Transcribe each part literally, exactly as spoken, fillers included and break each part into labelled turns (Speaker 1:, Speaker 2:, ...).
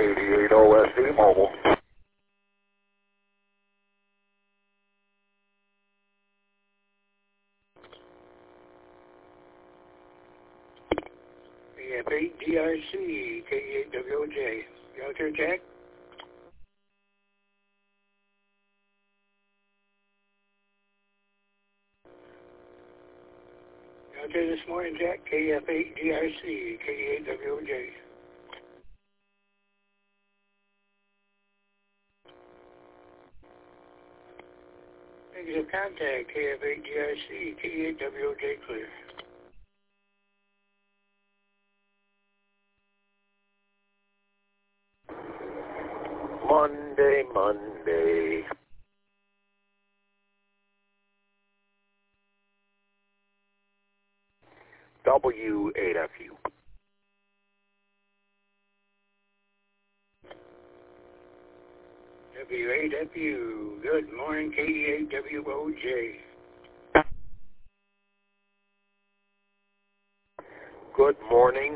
Speaker 1: eighty-eight O S D Mobile.
Speaker 2: B F eight D R C, K eight W O J. You out there, Jack? You out there this morning, Jack? K F eight D R C, K eight W O J. Negative contact, K F eight D R C, K eight W O J clear.
Speaker 1: Monday, Monday. W eight F U.
Speaker 2: W eight F U. Good morning, K eight W O J.
Speaker 1: Good morning.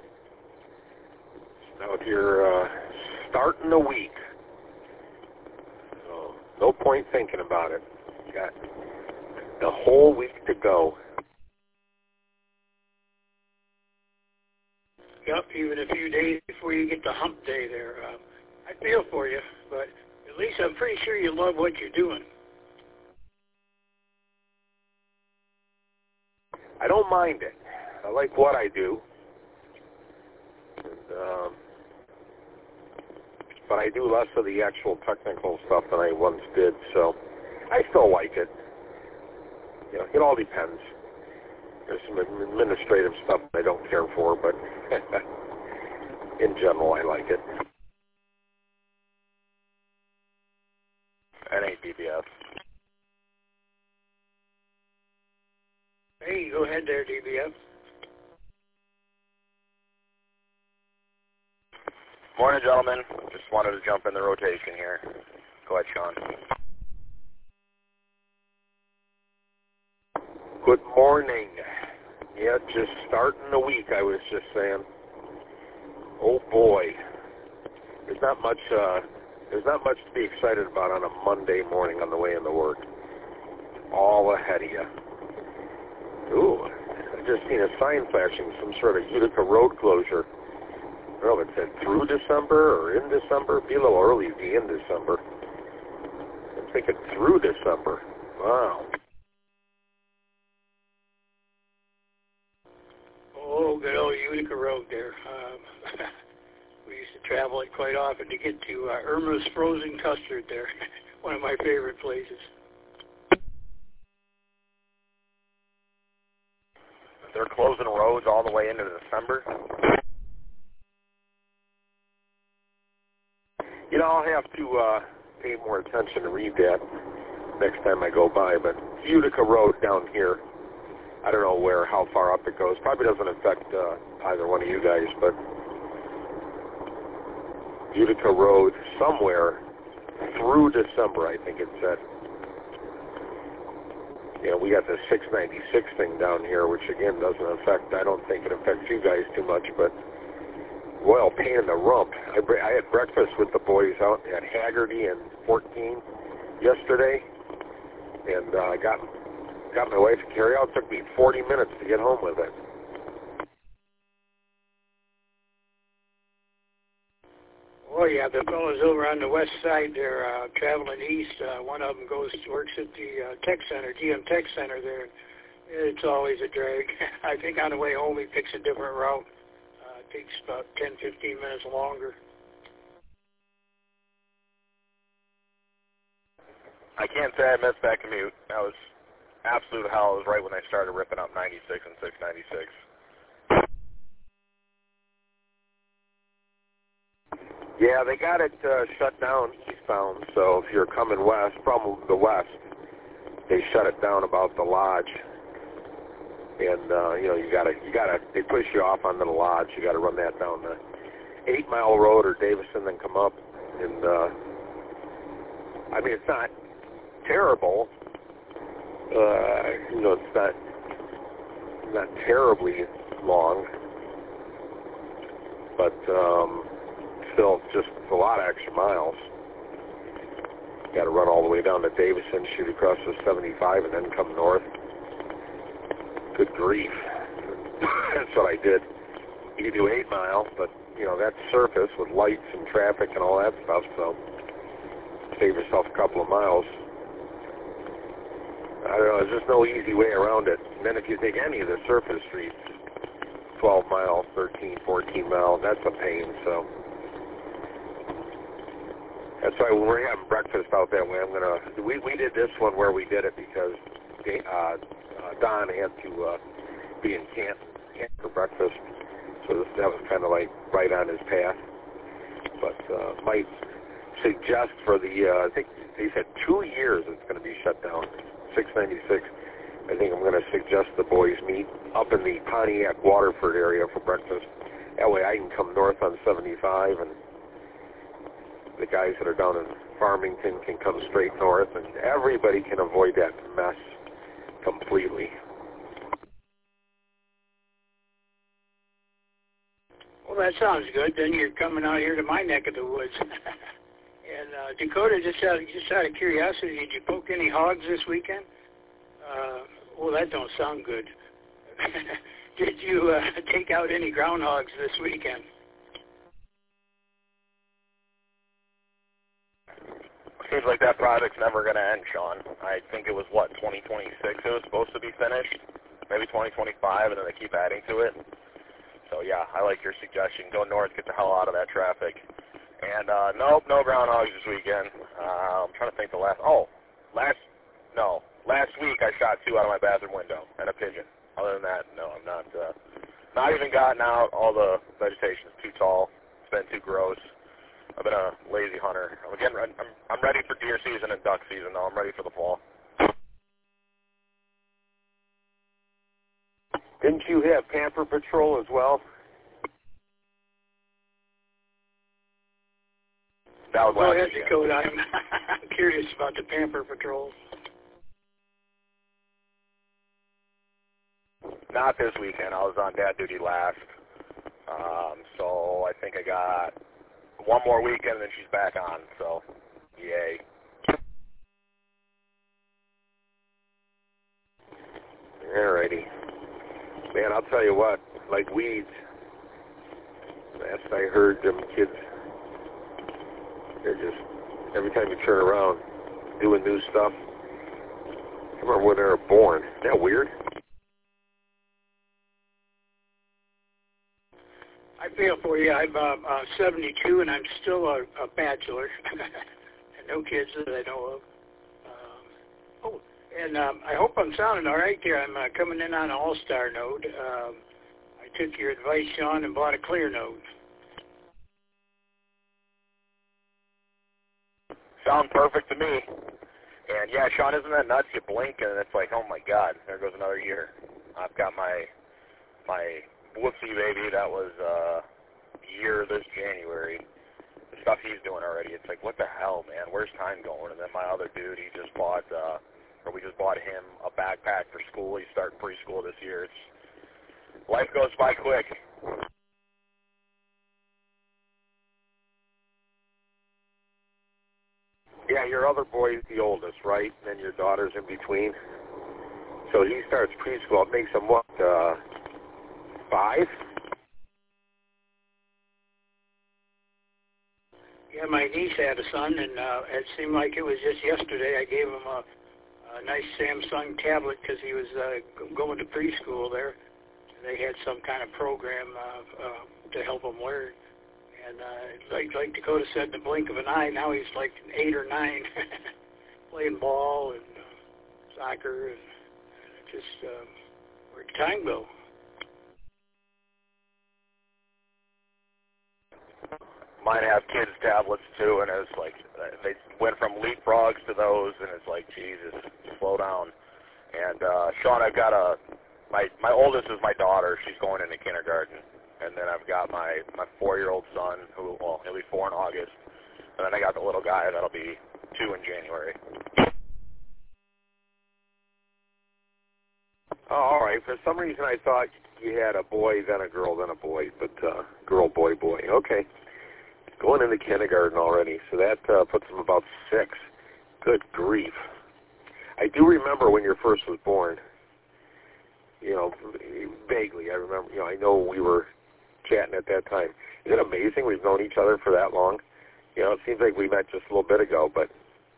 Speaker 1: Out here uh, starting the week. So no point thinking about it. Got the whole week to go.
Speaker 2: Yep, even a few days before you get the hump day there. Uh, I feel for you, but at least I'm pretty sure you love what you're doing.
Speaker 1: I don't mind it. I like what I do. And, um, but I do less of the actual technical stuff than I once did, so I still like it. You know, it all depends. There's some administrative stuff I don't care for, but in general, I like it.
Speaker 3: N eight D B F.
Speaker 2: Hey, go ahead there, D B F.
Speaker 3: Morning, gentlemen. Just wanted to jump in the rotation here. Go ahead, Sean.
Speaker 1: Good morning. Yeah, just starting the week, I was just saying. Oh boy. There's not much uh, there's not much to be excited about on a Monday morning on the way into work. All ahead of you. Ooh, I just seen a sign flashing, some sort of Utica road closure. I don't know if it said through December or in December. It'd be a little early to be in December. I'm thinking through December. Wow.
Speaker 2: Oh, good old Utica Road there. Um, we used to travel it quite often to get to uh, Irma's Frozen Custard there. One of my favorite places.
Speaker 3: They're closing roads all the way into December.
Speaker 1: You know, I'll have to uh, pay more attention to read that next time I go by, but Utica Road down here, I don't know where, how far up it goes. Probably doesn't affect uh, either one of you guys, but Utica Road somewhere through December, I think it said. You know, we got the six ninety-six thing down here, which again doesn't affect, I don't think it affects you guys too much, but well, pain in the rump. I, I had breakfast with the boys out at Haggerty and fourteen yesterday, and I uh, got got my wife to carry out. It took me forty minutes to get home with it.
Speaker 2: Oh, yeah, the fellows over on the west side, they're uh, traveling east. Uh, one of them goes works at the uh, tech center, G M Tech Center there. It's always a drag. I think on the way home he picks a different route. Uh, it takes about ten, fifteen minutes longer.
Speaker 3: I can't say I missed that commute. That was absolute hell. It was right when they started ripping up ninety-six and six ninety-six.
Speaker 1: Yeah, they got it uh, shut down eastbound, so if you're coming west, from the west, they shut it down about the lodge. And, uh, you know, you gotta, you gotta, they push you off onto the lodge. You gotta run that down the eight mile road or Davison, then come up. And, uh, I mean, it's not terrible. Uh, you know, it's not, not terribly long. But, um, still just a lot of extra miles. Got to run all the way down to Davison, shoot across the seventy-five, and then come north. Good grief. That's what I did. You could do eight mile, but, you know, that's surface with lights and traffic and all that stuff, so save yourself a couple of miles. I don't know, there's just no easy way around it. And then if you take any of the surface streets, twelve mile, thirteen, fourteen mile, that's a pain, so. That's why when we're having breakfast out that way, I'm going to, we, we did this one where we did it because uh, uh, Don had to uh, be in camp, camp for breakfast. So this, that was kind of like right on his path. But uh, might suggest for the, uh, I think they said two years it's going to be shut down, six ninety-six. I think I'm going to suggest the boys meet up in the Pontiac Waterford area for breakfast. That way I can come north on seventy-five, and the guys that are down in Farmington can come straight north, and everybody can avoid that mess completely.
Speaker 2: Well, that sounds good. Then you're coming out here to my neck of the woods. And uh, Dakota, just out, just out of curiosity, did you poke any hogs this weekend? Uh, well, that don't sound good. Did you uh, take out any groundhogs this weekend?
Speaker 3: Seems like that project's never going to end, Sean. I think it was, what, twenty twenty-six it was supposed to be finished? Maybe twenty twenty-five, and then they keep adding to it. So, yeah, I like your suggestion. Go north, get the hell out of that traffic. And, uh, nope, no groundhogs this weekend. Uh, I'm trying to think the last, oh, last, no, last week I shot two out of my bathroom window and a pigeon. Other than that, no, I'm not, uh, not even gotten out. All the vegetation's too tall. It's been too gross. I've been a lazy hunter. Again, I'm, I'm ready for deer season and duck season, though. I'm ready for the fall.
Speaker 1: Didn't you have Pamper Patrol as well?
Speaker 3: That was
Speaker 2: Go
Speaker 3: last
Speaker 2: ahead,
Speaker 3: weekend.
Speaker 2: Dakota. I'm, I'm curious about the Pamper Patrol.
Speaker 3: Not this weekend. I was on dad duty last. Um, so I think I got one more weekend, and then she's back on. So, yay.
Speaker 1: Alrighty. Man, I'll tell you what, like weeds, last I heard, them kids, they're just, every time you turn around, doing new stuff. I remember when they were born. Isn't that weird?
Speaker 2: I feel for you. I'm uh, uh, seventy-two, and I'm still a, a bachelor. And no kids that I know of. Um, oh, and um, I hope I'm sounding all right there. I'm uh, coming in on an all-star node. Um, I took your advice, Sean, and bought a clear node.
Speaker 3: Sound perfect to me. And, yeah, Sean, isn't that nuts? You blink, and it's like, oh, my God, there goes another year. I've got my my... whoopsie baby, that was uh year this January. The stuff he's doing already, it's like, what the hell, man? Where's time going? And then my other dude, he just bought, uh, or we just bought him a backpack for school. He's starting preschool this year. It's life goes by quick.
Speaker 1: Yeah, your other boy's the oldest, right? And then your daughter's in between. So he starts preschool. It makes him what, uh, five?
Speaker 2: Yeah, my niece had a son, and uh, it seemed like it was just yesterday. I gave him a, a nice Samsung tablet because he was uh, going to preschool there. They had some kind of program uh, uh, to help him learn. And uh, like, like Dakota said, in the blink of an eye, now he's like eight or nine, playing ball and uh, soccer, and, and it just, uh, where'd time go?
Speaker 3: Mine have kids' tablets, too, and it's like, they went from leapfrogs to those, and it's like, Jesus, slow down. And, uh, Sean, I've got a, my, my oldest is my daughter. She's going into kindergarten. And then I've got my, my four-year-old son, who, well, he'll be four in August. And then I got the little guy that'll be two in January.
Speaker 1: Oh, all right. For some reason, I thought you had a boy, then a girl, then a boy. But uh, girl, boy, boy. Okay. going into kindergarten already. So that uh, puts them about six. Good grief. I do remember when your first was born. You know, vaguely. I remember, you know, I know we were chatting at that time. Isn't it amazing we've known each other for that long? You know, it seems like we met just a little bit ago, but...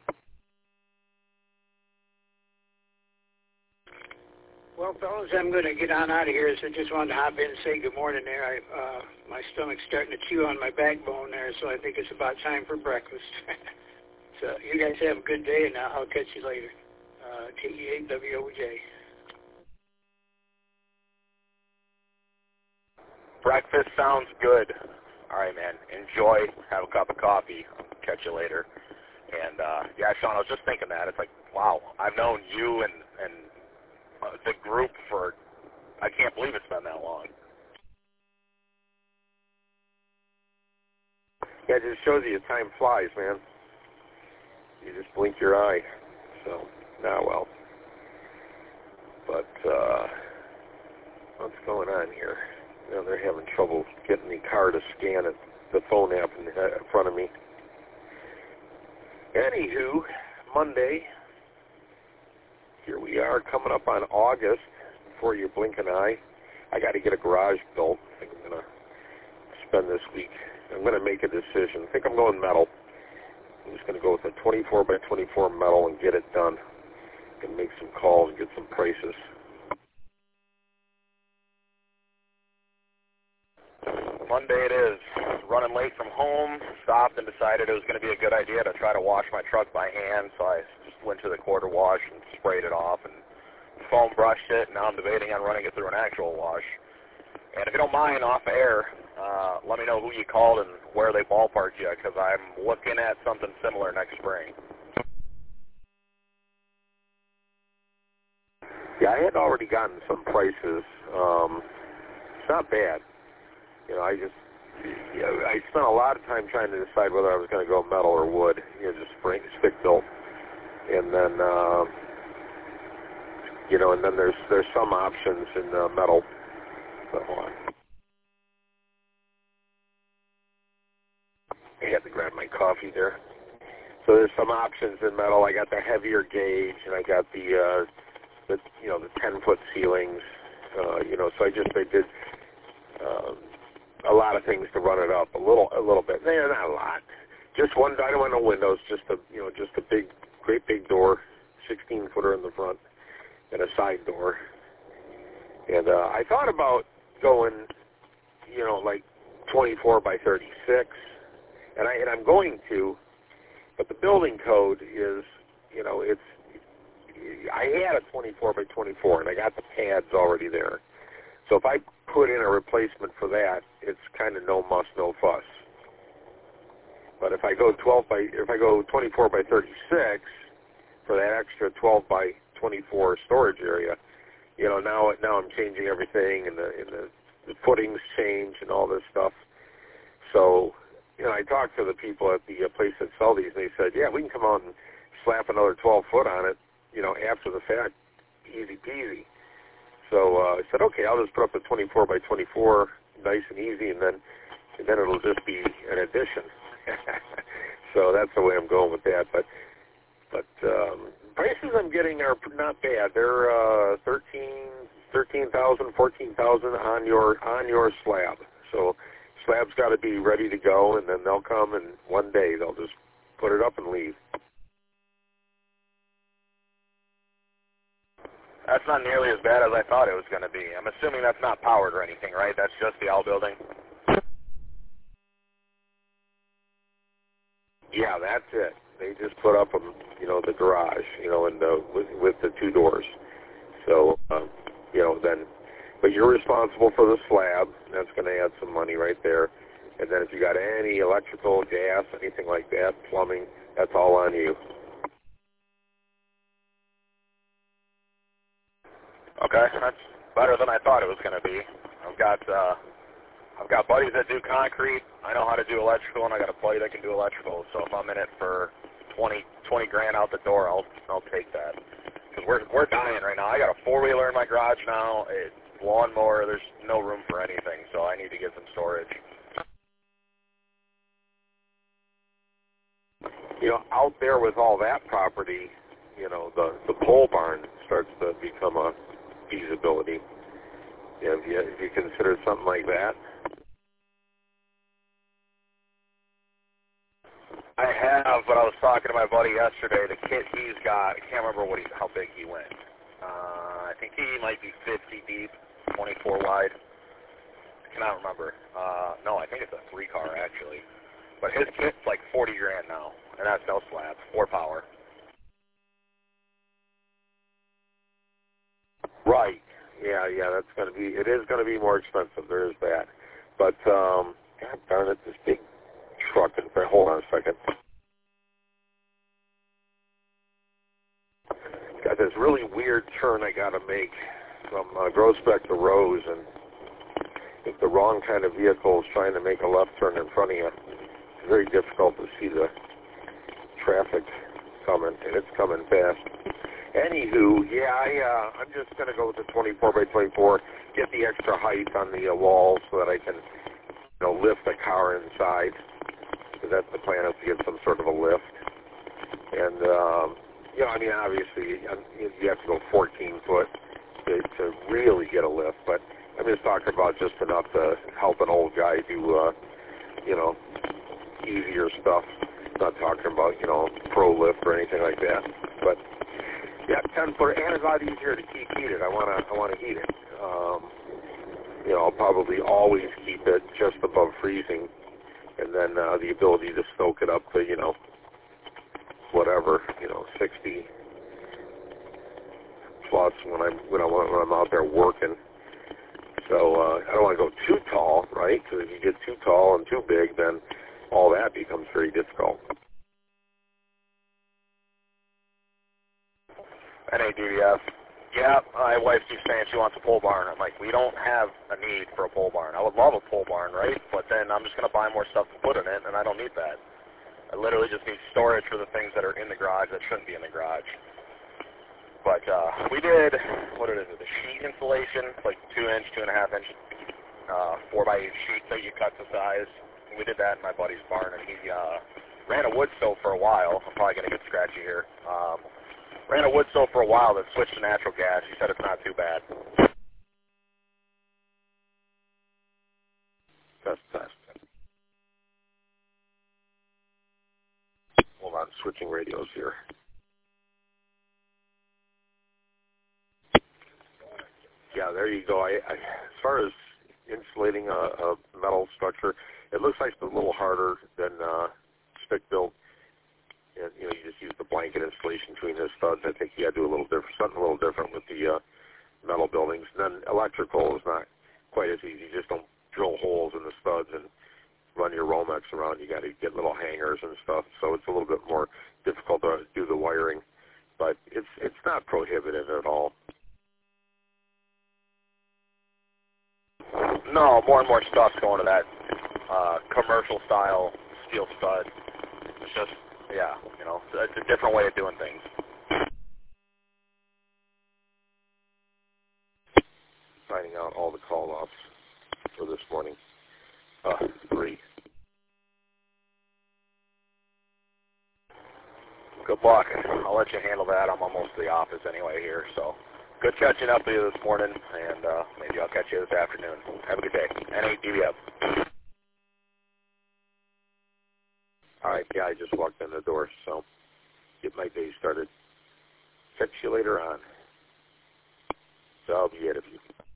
Speaker 2: Well, fellas, I'm going to get on out of here, so I just wanted to hop in and say good morning there. I, uh, my stomach's starting to chew on my backbone there, so I think it's about time for breakfast. So you guys have a good day, and I'll catch you later. Uh, T E eight W O J.
Speaker 3: Breakfast sounds good. All right, man. Enjoy. Have a cup of coffee. I'll catch you later. And, uh, yeah, Sean, I was just thinking that. It's like, wow, I've known you and, and uh, the group for, I can't believe it's been that long.
Speaker 1: Yeah, it just shows you time flies, man. You just blink your eye. So, nah, well. But, uh, what's going on here? You know, they're having trouble getting the car to scan it, the phone app in, uh, in front of me. Anywho, Monday, here we are coming up on August before you blink an eye. I got to get a garage built. I think I'm going to spend this week. I'm going to make a decision. I think I'm going metal. I'm just going to go with a twenty-four by twenty-four metal and get it done. And make some calls and get some prices.
Speaker 3: Monday it is. Running late from home, stopped and decided it was going to be a good idea to try to wash my truck by hand, so I just went to the quarter wash and sprayed it off and foam brushed it, and now I'm debating on running it through an actual wash. And if you don't mind, off air, uh, let me know who you called and where they ballparked you, because I'm looking at something similar next spring.
Speaker 1: Yeah, I had already gotten some prices. Um, it's not bad. You know, I just, you know, I spent a lot of time trying to decide whether I was going to go metal or wood, you know, just spring, stick built. And then, uh, you know, and then there's there's some options in uh, metal. So, hold on. I had to grab my coffee there. So there's some options in metal. I got the heavier gauge, and I got the, uh, the you know, the ten-foot ceilings. Uh, you know, so I just I did. Um, a lot of things to run it up, a little, a little bit. No, not a lot. Just one. I don't want no windows. Just a, you know, just a big, great big door, sixteen footer in the front, and a side door. And uh, I thought about going, you know, like twenty-four by thirty-six, and I and I'm going to, but the building code is, you know, it's. I had a twenty-four by twenty-four, and I got the pads already there. So if I put in a replacement for that, it's kind of no muss, no fuss. But if I go twelve by, if I go twenty-four by thirty-six for that extra twelve by twenty-four storage area, you know, now now I'm changing everything, and the and the, the footings change and all this stuff. So, you know, I talked to the people at the uh, place that sell these, and they said, yeah, we can come out and slap another twelve foot on it, you know, after the fact, easy peasy. So uh, I said, okay, I'll just put up the twenty-four by twenty-four, nice and easy, and then and then it'll just be an addition. So that's the way I'm going with that. But but um, prices I'm getting are not bad. They're uh, thirteen, thirteen thousand, fourteen thousand on your on your slab. So slab's got to be ready to go, and then they'll come, and one day they'll just put it up and leave.
Speaker 3: That's not nearly as bad as I thought it was going to be. I'm assuming that's not powered or anything, right? That's just the outbuilding?
Speaker 1: Yeah, that's it. They just put up, um, you know, the garage, you know, and the, with, with the two doors. So, um, you know, then, but you're responsible for the slab. That's going to add some money right there. And then if you got any electrical, gas, anything like that, plumbing, that's all on you.
Speaker 3: Okay, that's better than I thought it was going to be. I've got uh, I've got buddies that do concrete. I know how to do electrical, and I got a buddy that can do electrical. So if I'm in it for twenty, twenty grand out the door, I'll I'll take that. Because we're we're dying right now. I got a four wheeler in my garage now. It's lawnmower. There's no room for anything, so I need to get some storage.
Speaker 1: out there with all that property, you know, the, the pole barn starts to become a feasibility. Have you, have you considered something like that?
Speaker 3: I have, but I was talking to my buddy yesterday. The kit he's got, I can't remember what he, how big he went. Uh, I think he might be fifty deep, twenty-four wide. I cannot remember. Uh, no, I think it's a three car actually. But his kit's like forty grand now, and that's no slabs, four power.
Speaker 1: Right. Yeah, yeah, that's going to be, it is going to be more expensive. There is that. But, um, God darn it, this big truck in front. Hold on a second. Got this really weird turn I got to make from uh, Groesbeck to Rose, and if the wrong kind of vehicle is trying to make a left turn in front of you, it's very difficult to see the traffic coming, and it's coming fast. Anywho, yeah, I, uh, I'm just going to go with the twenty-four by twenty-four, get the extra height on the uh, walls so that I can, you know, lift the car inside. Because that's the plan, is to get some sort of a lift. And, um, you know, I mean, obviously, you have to go fourteen foot to, to really get a lift. But I'm just talking about just enough to help an old guy do, uh, you know, easier stuff. Not talking about, you know, pro lift or anything like that. But yeah, ten foot, and it's a lot easier to keep heated. I want to, I want to heat it. Um, you know, I'll probably always keep it just above freezing, and then uh, the ability to stoke it up to, you know, whatever, you know, sixty plus when I'm when I when I'm out there working. So uh, I don't want to go too tall, right? Because if you get too tall and too big, then all that becomes very difficult.
Speaker 3: N A D B F. Yeah, my wife keeps saying she wants a pole barn. I'm like, we don't have a need for a pole barn. I would love a pole barn, right? But then I'm just going to buy more stuff to put in it, and I don't need that. I literally just need storage for the things that are in the garage that shouldn't be in the garage. But uh, we did, what is it, the sheet insulation, like two inch, two and a half inch, uh, four by eight sheets that you cut to size. We did that in my buddy's barn, and he uh, ran a wood stove for a while. I'm probably going to get scratchy here. Um, ran a wood stove for a while that switched to natural gas. He said it's not too bad.
Speaker 1: Test, test. Hold on, switching radios here. Yeah, there you go. I, I, as far as insulating a, a metal structure, it looks like it's a little harder than uh, stick built. And, you know, you just use the blanket insulation between the studs. I think you got to do a little different, something a little different with the uh, metal buildings. And then electrical is not quite as easy. You just don't drill holes in the studs and run your Romex around. You got to get little hangers and stuff. So it's a little bit more difficult to do the wiring, but it's it's not prohibitive at all.
Speaker 3: No, more and more stuff's going to that uh, commercial style steel stud. It's just, yeah, you know, it's a different way of doing things.
Speaker 1: Finding out all the call-offs for this morning. Uh, three.
Speaker 3: Good luck. I'll let you handle that. I'm almost to the office anyway here, so good catching up with you this morning, and uh, maybe I'll catch you this afternoon. Have a good day. N A D B F.
Speaker 1: All right, yeah, I just walked in the door, so get my day started. Catch you later on. So I'll be it if you...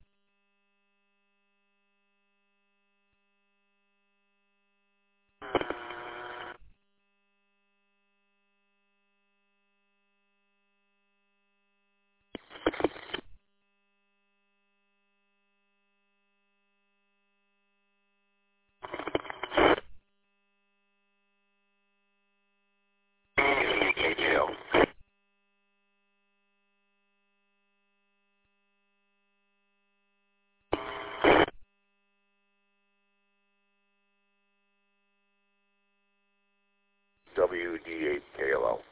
Speaker 1: W D eight K L L.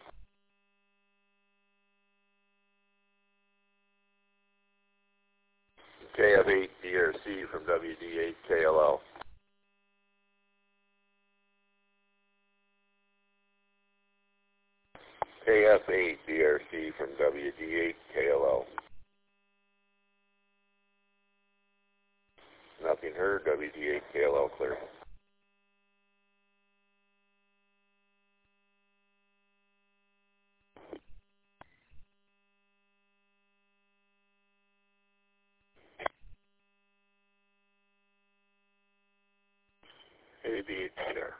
Speaker 1: K F eight D R C from W D eight K L L. K F eight D R C from W D eight K L L. Nothing heard, W D eight K L L clear. A B eight there.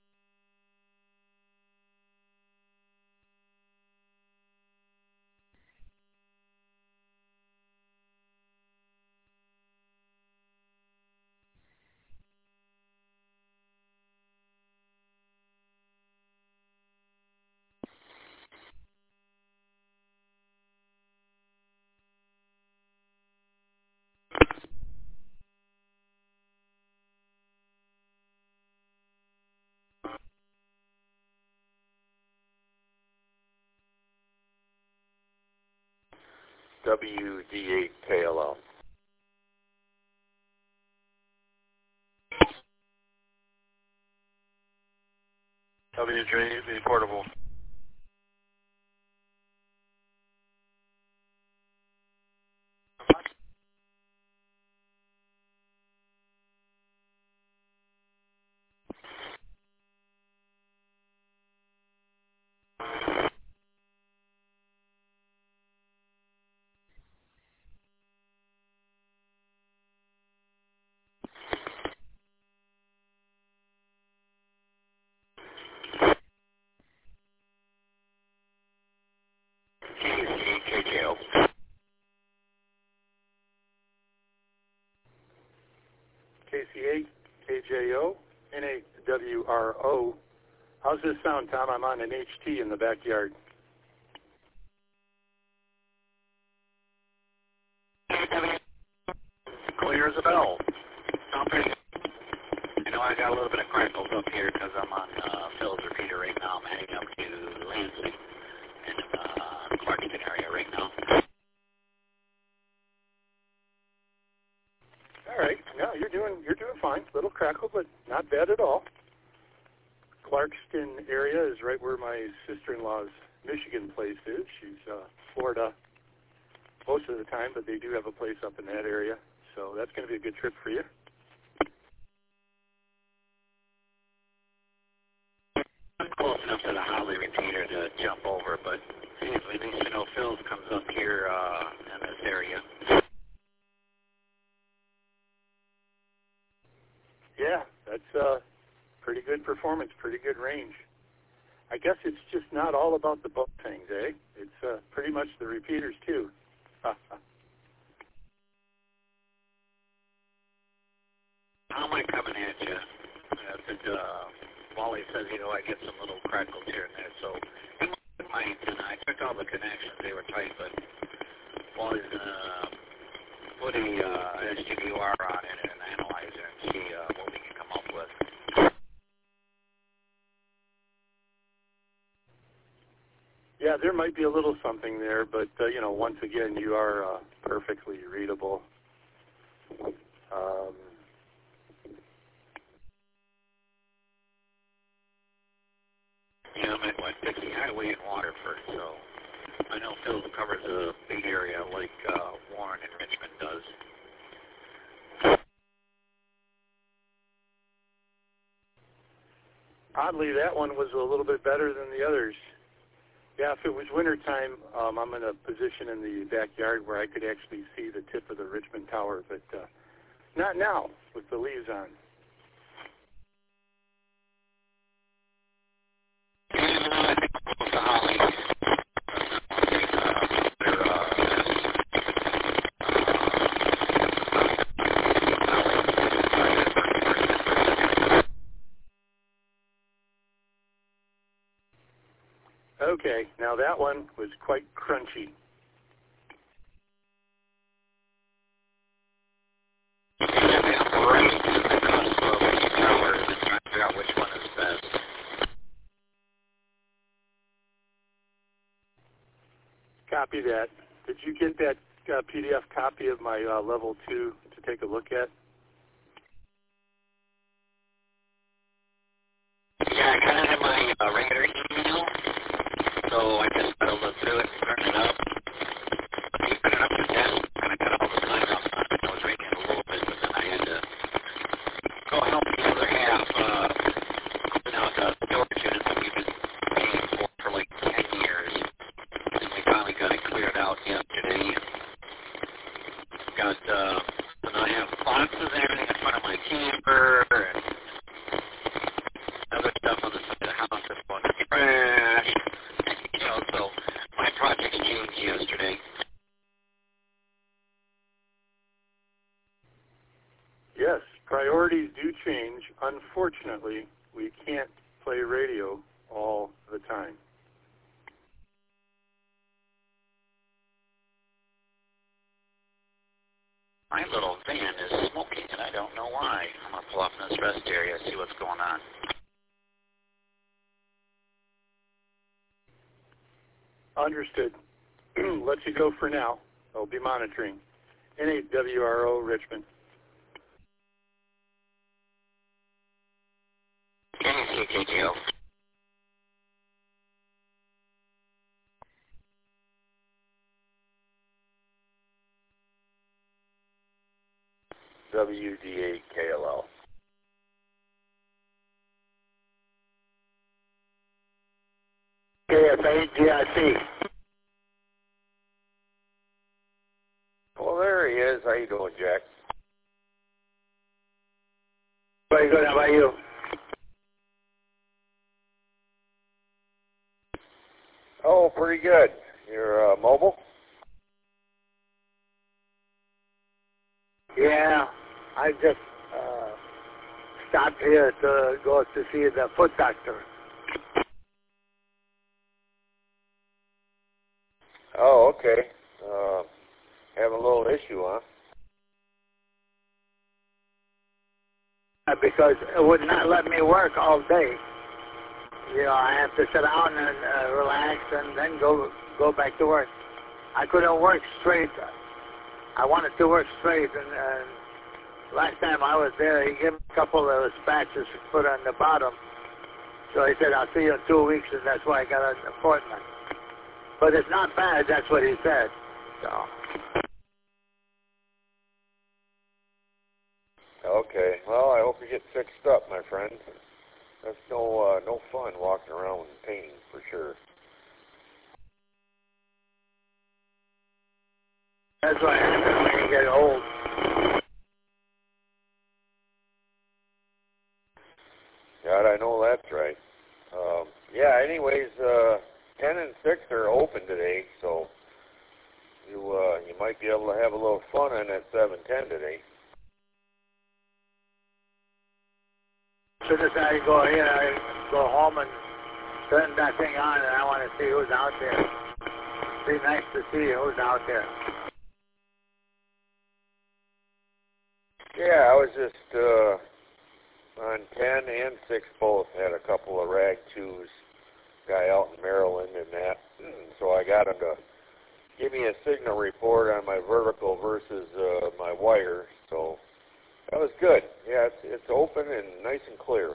Speaker 1: W D eight K L L. W J eight portable. K J O.
Speaker 4: K C eight, K J O, N A W R O. How's this sound, Tom? I'm on an H T in the backyard.
Speaker 5: Clear as a bell. Sound pretty. You know, I got a little bit of crackles up here because I'm on uh, Phil's repeater right now. I'm heading up to Lansing in uh, Clarkston area right now.
Speaker 4: All right. No, you're doing you're doing fine. Little crackle, but not bad at all. Clarkston area is right where my sister-in-law's Michigan place is. She's uh, Florida most of the time, but they do have a place up in that area. So that's going to be a good trip for you.
Speaker 5: I'm close enough to the Holly repeater to jump over, but hey, at least you know Phil's comes up here uh, in this area.
Speaker 4: Yeah, that's uh, pretty good performance, pretty good range. I guess it's just not all about the both things, eh? It's uh, pretty much the repeaters, too.
Speaker 5: How am I coming at you? Uh, but, uh, Wally says, you know, I get some little crackles here and there, so it might, and I checked all the connections, they were tight, but Wally's going to put a uh, S G B R on it and analyze it and see uh, what we can come up with.
Speaker 4: Yeah, there might be a little something there, but, uh, you know, once again, you are uh, perfectly readable. Um,
Speaker 5: Yeah, I'm at, what, fifty Highway in Waterford, so I know Phil covers a big area like uh, Warren and Richmond does.
Speaker 4: Oddly, that one was a little bit better than the others. Yeah, if it was wintertime, um, I'm in a position in the backyard where I could actually see the tip of the Richmond Tower, but uh, not now with the leaves on. Okay, now that one was quite crunchy. Copy that. Did you get that uh, P D F copy of my uh, level two to take a look at?
Speaker 5: Yeah, I got it in my uh, regular email. So I just got to look through it and turn it up. You turn it up to ten, kind of cut all the time off. I was making a little bit, but then I had to go help the other half uh, clean out the storage units that we've been paying for for like ten years. And we finally got it cleared out yesterday. Got, uh, and I have boxes and everything in front of my camper and other stuff on the side of the house that's going to trash. You know, so my project changed yesterday.
Speaker 4: Yes, priorities do change. Unfortunately, we can't play radio all the time.
Speaker 5: My little van is smoking, and I don't know why. I'm going to pull off in this rest area and see what's going on.
Speaker 4: Understood. Let you go for now. I'll be monitoring. N eight W R O, Richmond.
Speaker 5: K C K G O.
Speaker 1: W D eight K L L.
Speaker 2: K F eight G I C.
Speaker 1: Well, there he is. How you doing, Jack?
Speaker 2: Very good. How about you?
Speaker 1: Oh, pretty good. You're uh, mobile?
Speaker 2: Yeah, I just uh, stopped here to go to see the foot doctor.
Speaker 1: Oh, okay. Uh, have a little issue, huh?
Speaker 2: Because it would not let me work all day. You know, I have to sit down and uh, relax and then go go back to work. I couldn't work straight. I wanted to work straight, and uh, last time I was there, he gave me a couple of patches to put on the bottom. So he said, I'll see you in two weeks, and that's why I got an appointment. But it's not bad, that's what he said. So.
Speaker 1: Okay. Well, I hope you get fixed up, my friend. That's no uh, no fun walking around with pain, for sure.
Speaker 2: That's what happens when you get old.
Speaker 1: God, I know that's right. Um, yeah, anyways, uh, ten and six are open today, so you uh, you might be able to have a little fun on that seven ten today.
Speaker 2: As soon as I go here, I go home and turn that thing on, and I want to see who's out there. Be nice to see who's out there.
Speaker 1: Yeah, I was just uh, on ten and six both. Had a couple of rag twos, guy out in Maryland and that. So I got him to give me a signal report on my vertical versus uh, my wire. So that was good. Yeah, it's, it's open and nice and clear.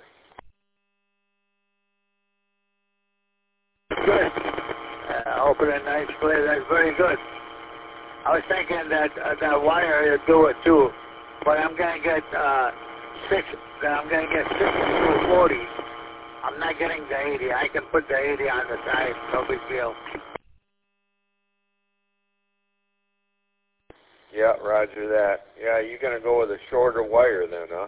Speaker 2: Good. Uh, open and nice, clear. That's very good. I was thinking that uh, that wire would do it too, but I'm gonna get uh, six. I'm gonna get six to forty. I'm not getting the eighty. I can put the eighty on the side. No big deal.
Speaker 1: Yeah, roger that. Yeah, you're going to go with a shorter wire then, huh?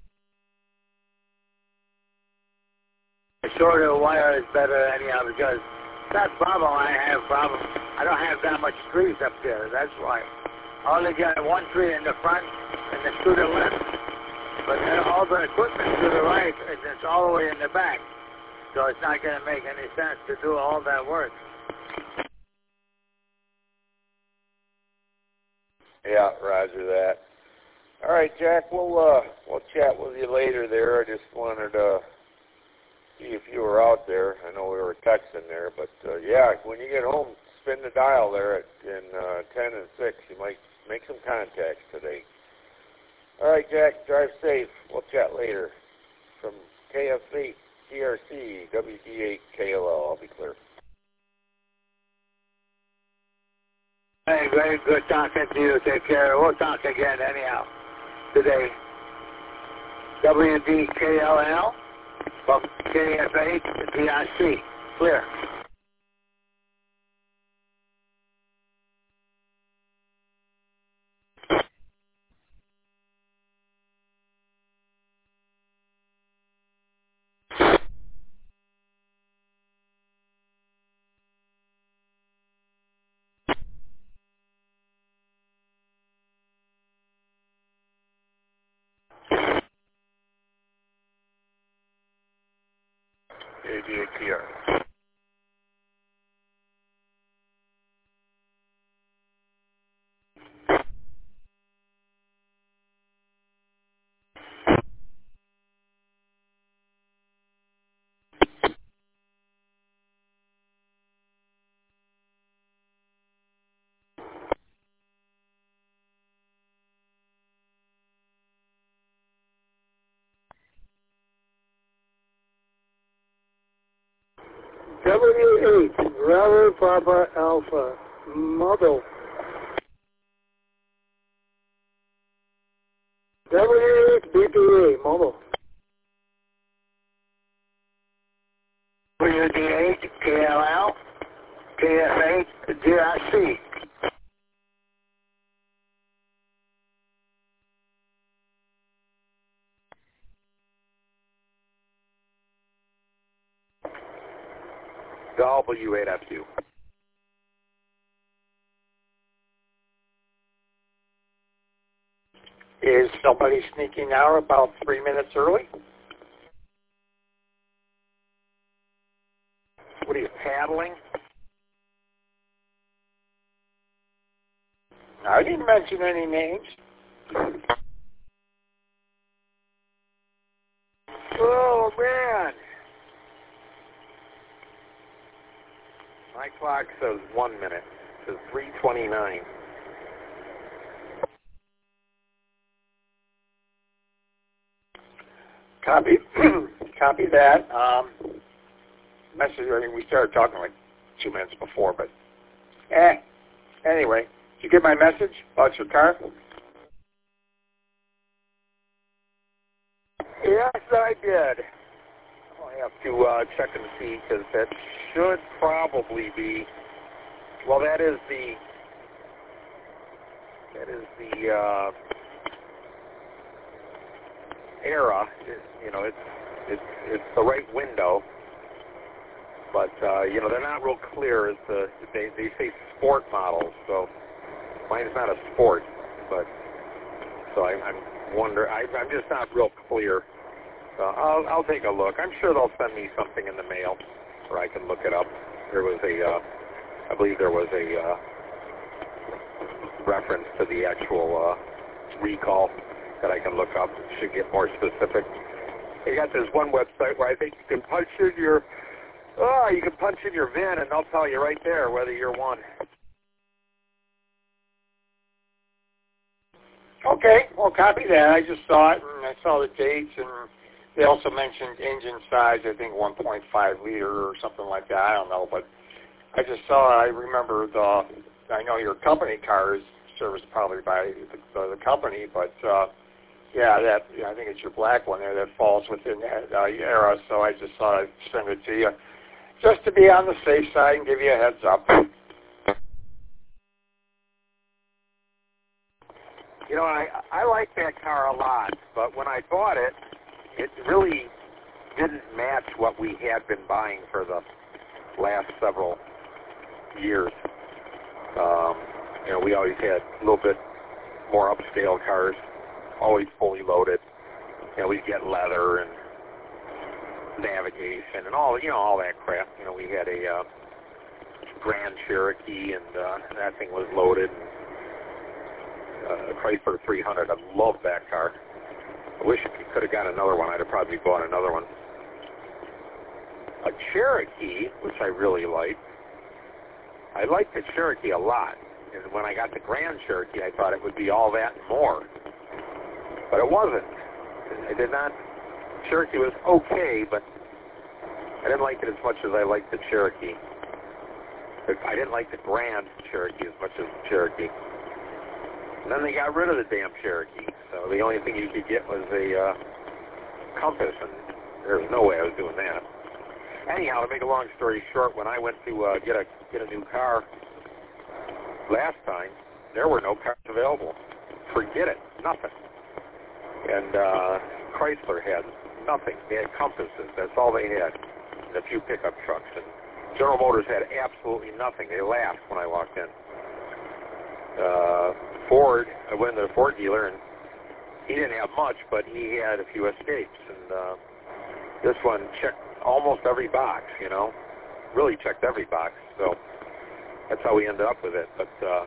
Speaker 2: The shorter wire is better anyhow because that problem I have problem. I don't have that much trees up there. That's why. I only got one tree in the front and then to the left. But then all the equipment to the right and it's all the way in the back. So it's not going to make any sense to do all that work.
Speaker 1: Yeah, roger that. All right, Jack, we'll uh, we'll chat with you later there. I just wanted to see if you were out there. I know we were texting there, but uh, yeah, when you get home, spin the dial there at in uh, ten and six. You might make some contacts today. All right, Jack, drive safe. We'll chat later. From K F eight T R C W D eight K L L. I'll be clear.
Speaker 2: Hey, very good talking to you. Take care. We'll talk again anyhow today. W D K L L from K F H D I C. Clear.
Speaker 1: A D A T R.
Speaker 2: W eight, Bravo Papa Alpha, model. W eight B P A, model. W D eight K L L, K F eight D I C.
Speaker 1: W eight F U.
Speaker 4: Is somebody sneaking out about three minutes early?
Speaker 1: What are you, paddling?
Speaker 4: I didn't mention any names.
Speaker 1: Oh, man. My clock says one minute. It says three twenty-nine.
Speaker 4: Copy. Copy that. Um, message. I mean, we started talking like two minutes before, but eh. Anyway, did you get my message about your car?
Speaker 1: Yes, I did. I'll have to uh, check and see because that should probably be. Well, that is the. That is the. Uh, era, it, you know, it's it's it's the right window, but uh, you know they're not real clear as to they they say sport models, so mine is not a sport, but so I, I'm wonder I, I'm just not real clear. So I'll I'll take a look. I'm sure they'll send me something in the mail, or I can look it up. There was a uh, I believe there was a uh, reference to the actual uh, recall that I can look up. Should get more specific. You got this one website where I think you can punch in your, oh, you can punch in your V I N and they'll tell you right there whether you're one.
Speaker 4: Okay, well, copy that. I just saw it, and I saw the dates, and they also mentioned engine size, I think one point five liter or something like that. I don't know, but I just saw it. I remember the, I know your company car is serviced probably by the, the, the company, but uh, yeah, that yeah, I think it's your black one there that falls within that uh, era, so I just thought I'd send it to you just to be on the safe side and give you a heads up.
Speaker 1: You know, I I like that car a lot, but when I bought it, it really didn't match what we had been buying for the last several years. Um, you know, we always had a little bit more upscale cars, always fully loaded. You know, we'd get leather and navigation and all, you know, all that crap. You know, we had a uh, Grand Cherokee, and uh, that thing was loaded. Uh, Chrysler three hundred. I love that car. I wish we could have got another one. I'd have probably bought another one. A Cherokee, which I really liked. I liked the Cherokee a lot. And when I got the Grand Cherokee, I thought it would be all that and more. But it wasn't. I did not. Cherokee was okay, but I didn't like it as much as I liked the Cherokee. I didn't like the Grand Cherokee as much as the Cherokee. And then they got rid of the damn Cherokee. So the only thing you could get was a uh, Compass, and there was no way I was doing that. Anyhow, to make a long story short, when I went to uh, get a get a new car last time, there were no cars available. Forget it, nothing. And uh, Chrysler had nothing. They had Compasses. That's all they had. And a few pickup trucks. And General Motors had absolutely nothing. They laughed when I walked in. Uh, Ford, I went to the Ford dealer, and he didn't have much, but he had a few Escapes. And uh, this one checked almost every box, you know. Really checked every box. So that's how we ended up with it. But uh,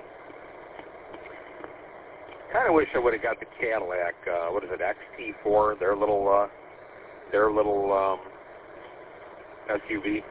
Speaker 1: kind of wish I would have got the Cadillac. Uh, what is it, X T four? Their little, uh, their little um, S U V.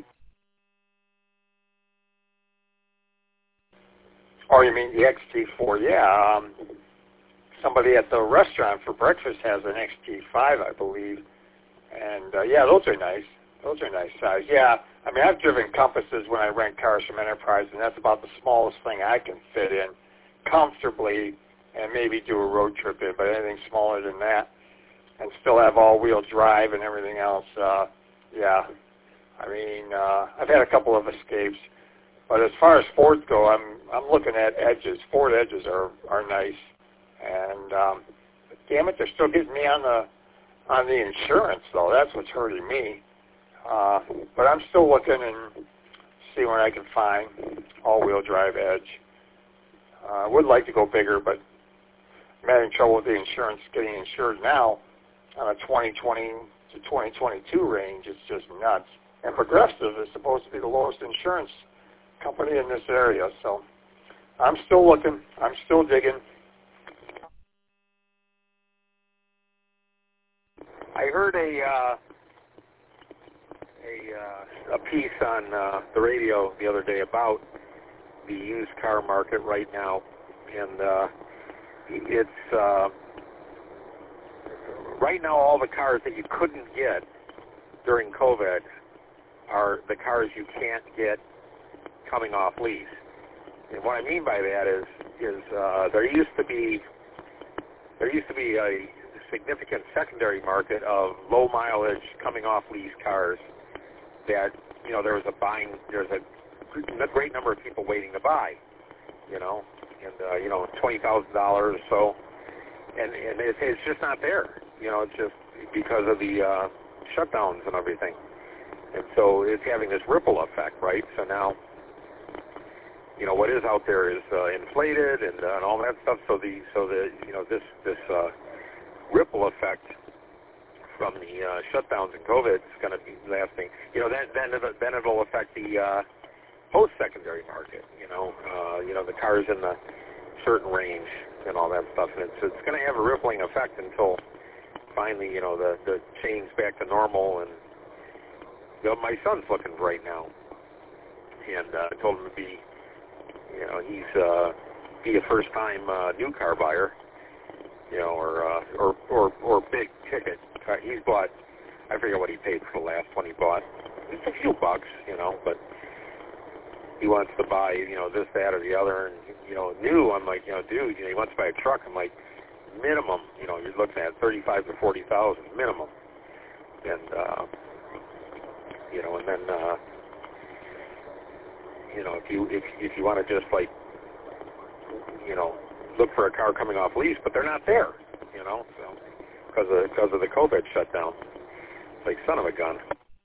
Speaker 6: Oh, you mean the X T four? Yeah. Um, somebody at the restaurant for breakfast has an X T five, I believe. And, uh, yeah, those are nice. Those are nice size. Yeah, I mean, I've driven Compasses when I rent cars from Enterprise, and that's about the smallest thing I can fit in comfortably and maybe do a road trip in, but anything smaller than that and still have all-wheel drive and everything else, uh, yeah. I mean, uh, I've had a couple of Escapes. But as far as Fords go, I'm I'm looking at Edges. Ford Edges are, are nice, and um, damn it, they're still getting me on the on the insurance though. That's what's hurting me. Uh, but I'm still looking and see what I can find. All-wheel drive Edge. I uh, would like to go bigger, but I'm having trouble with the insurance. Getting insured now on a twenty twenty to twenty twenty-two range. It's just nuts. And Progressive is supposed to be the lowest insurance company in this area, so I'm still looking. I'm still digging.
Speaker 1: I heard a uh, a uh, a piece on uh, the radio the other day about the used car market right now, and uh, it's uh, right now all the cars that you couldn't get during COVID are the cars you can't get coming off lease. And what I mean by that is is uh, there used to be there used to be a significant secondary market of low mileage coming off lease cars that, you know, there was a buying there's a great number of people waiting to buy, you know, and uh, you know twenty thousand dollars or so, and and it's, it's just not there, you know, it's just because of the uh, shutdowns and everything, and so it's having this ripple effect, right? So now, you know, what is out there is uh, inflated and, uh, and all that stuff. So the so the you know this this uh, ripple effect from the uh, shutdowns and COVID is going to be lasting. You know, then then it'll, then it'll affect the uh, post-secondary market. You know, uh, you know the cars in the certain range and all that stuff. And it's it's going to have a rippling effect until finally, you know, the the change back to normal. And you know, my son's looking right now, and uh, I told him to be. You know, he's uh, be a first-time uh, new car buyer, you know, or uh, or or or big ticket. He's bought. I forget what he paid for the last one he bought. It's a few bucks, you know, but he wants to buy, you know, this, that, or the other, and you know, new. I'm like, you know, dude, you know, he wants to buy a truck. I'm like, minimum, you know, you're looking at thirty-five to forty thousand minimum, and uh, you know, and then. Uh, You know, if you if if you want to just like, you know, look for a car coming off lease, but they're not there, you know, so because of because of the COVID shutdown, it's like son of a gun.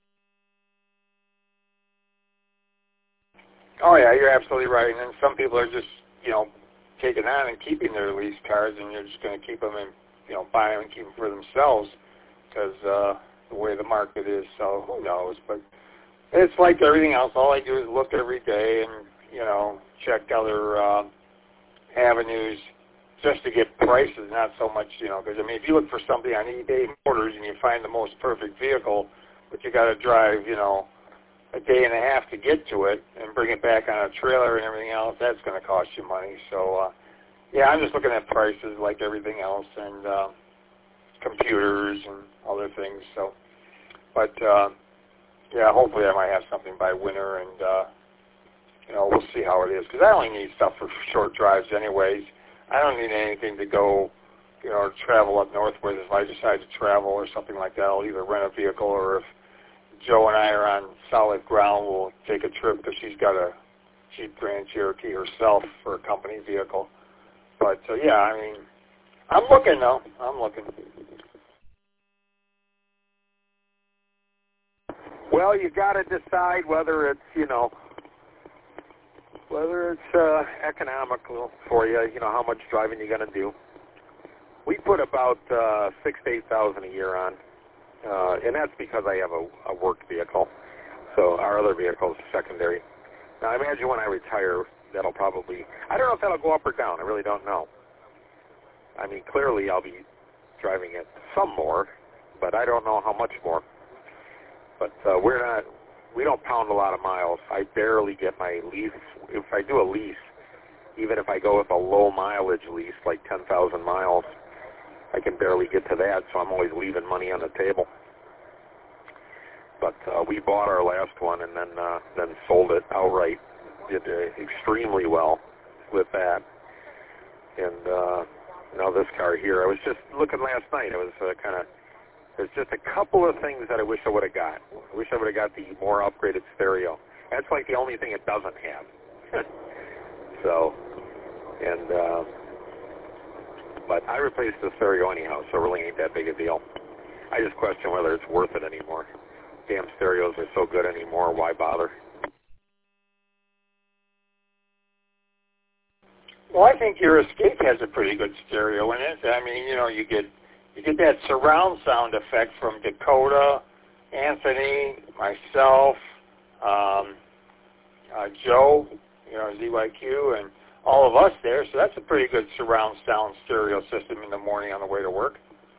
Speaker 6: Oh yeah, you're absolutely right. And then some people are just, you know, taking on and keeping their lease cars, and you're just going to keep them and, you know, buy them and keep them for themselves because uh, the way the market is. So who knows, but. It's like everything else. All I do is look every day and, you know, check other uh, avenues just to get prices, not so much, you know, because, I mean, if you look for something on eBay Motors and you find the most perfect vehicle, but you got to drive, you know, a day and a half to get to it and bring it back on a trailer and everything else, that's going to cost you money. So, uh, yeah, I'm just looking at prices like everything else and uh, computers and other things. So, but... Uh, Yeah, hopefully I might have something by winter and uh, you know, we'll see how it is. Because I only need stuff for short drives anyways. I don't need anything to go, you know, travel up north with. If I decide to travel or something like that, I'll either rent a vehicle, or if Joe and I are on solid ground, we'll take a trip because she's got a Jeep Grand Cherokee herself for a company vehicle. But, uh, yeah, I mean, I'm looking, though. I'm looking.
Speaker 1: Well, you got to decide whether it's, you know, whether it's uh, economical for you, you know, how much driving you're going to do. We put about uh, six to eight thousand a year on, uh, and that's because I have a, a work vehicle. So our other vehicle is secondary. Now, I imagine when I retire, that'll probably, I don't know if that'll go up or down. I really don't know. I mean, clearly I'll be driving it some more, but I don't know how much more. But uh, we're not, we don't pound a lot of miles. I barely get my lease. If I do a lease, even if I go with a low mileage lease, like ten thousand miles, I can barely get to that, so I'm always leaving money on the table. But uh, we bought our last one and then uh, then sold it outright. Did uh, extremely well with that. And uh, now this car here, I was just looking last night. It was uh, kind of, there's just a couple of things that I wish I would have got. I wish I would have got the more upgraded stereo. That's like the only thing it doesn't have. So, and, uh, but I replaced the stereo anyhow, so it really ain't that big a deal. I just question whether it's worth it anymore. Damn stereos are so good anymore, why bother?
Speaker 6: Well, I think your Escape has a pretty good stereo in it. I mean, you know, you get you get that surround sound effect from Dakota, Anthony, myself, um, uh, Joe, you know, Z Y Q, and all of us there. So that's a pretty good surround sound stereo system in the morning on the way to work.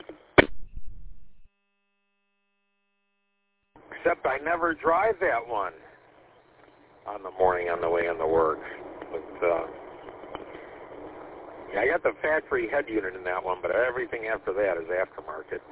Speaker 1: Except I never drive that one on the morning on the way on the work. But, uh, yeah, I got the factory head unit in that one, but everything after that is aftermarket.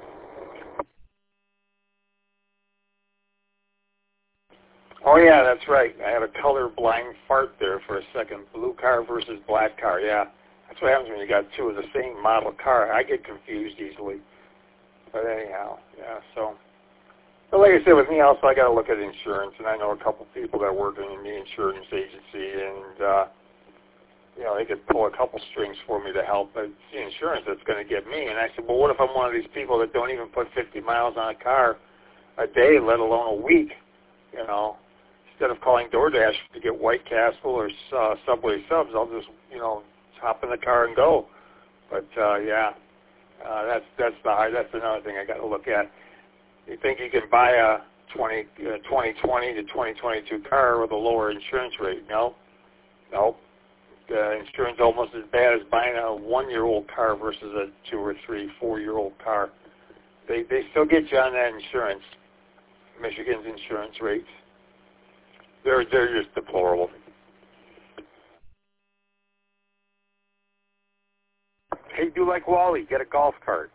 Speaker 6: Oh, yeah, that's right. I had a color-blind fart there for a second. Blue car versus black car, yeah. That's what happens when you got two of the same model car. I get confused easily. But anyhow, yeah, so. But like I said, with me also, I got to look at insurance, and I know a couple people that work in the insurance agency, and, uh, you know, they could pull a couple strings for me to help, but it's the insurance that's going to get me. And I said, well, what if I'm one of these people that don't even put fifty miles on a car a day, let alone a week, you know? Instead of calling DoorDash to get White Castle or uh, Subway subs, I'll just, you know, hop in the car and go. But, uh, yeah, uh, that's that's the that's another thing I got to look at. You think you can buy a twenty twenty to twenty twenty-two car with a lower insurance rate? No. No. The insurance almost as bad as buying a one-year-old car versus a two- or three, four-year-old car. They they still get you on that insurance, Michigan's insurance rates. They're, they're just deplorable.
Speaker 1: Hey, do like Wally, get a golf cart.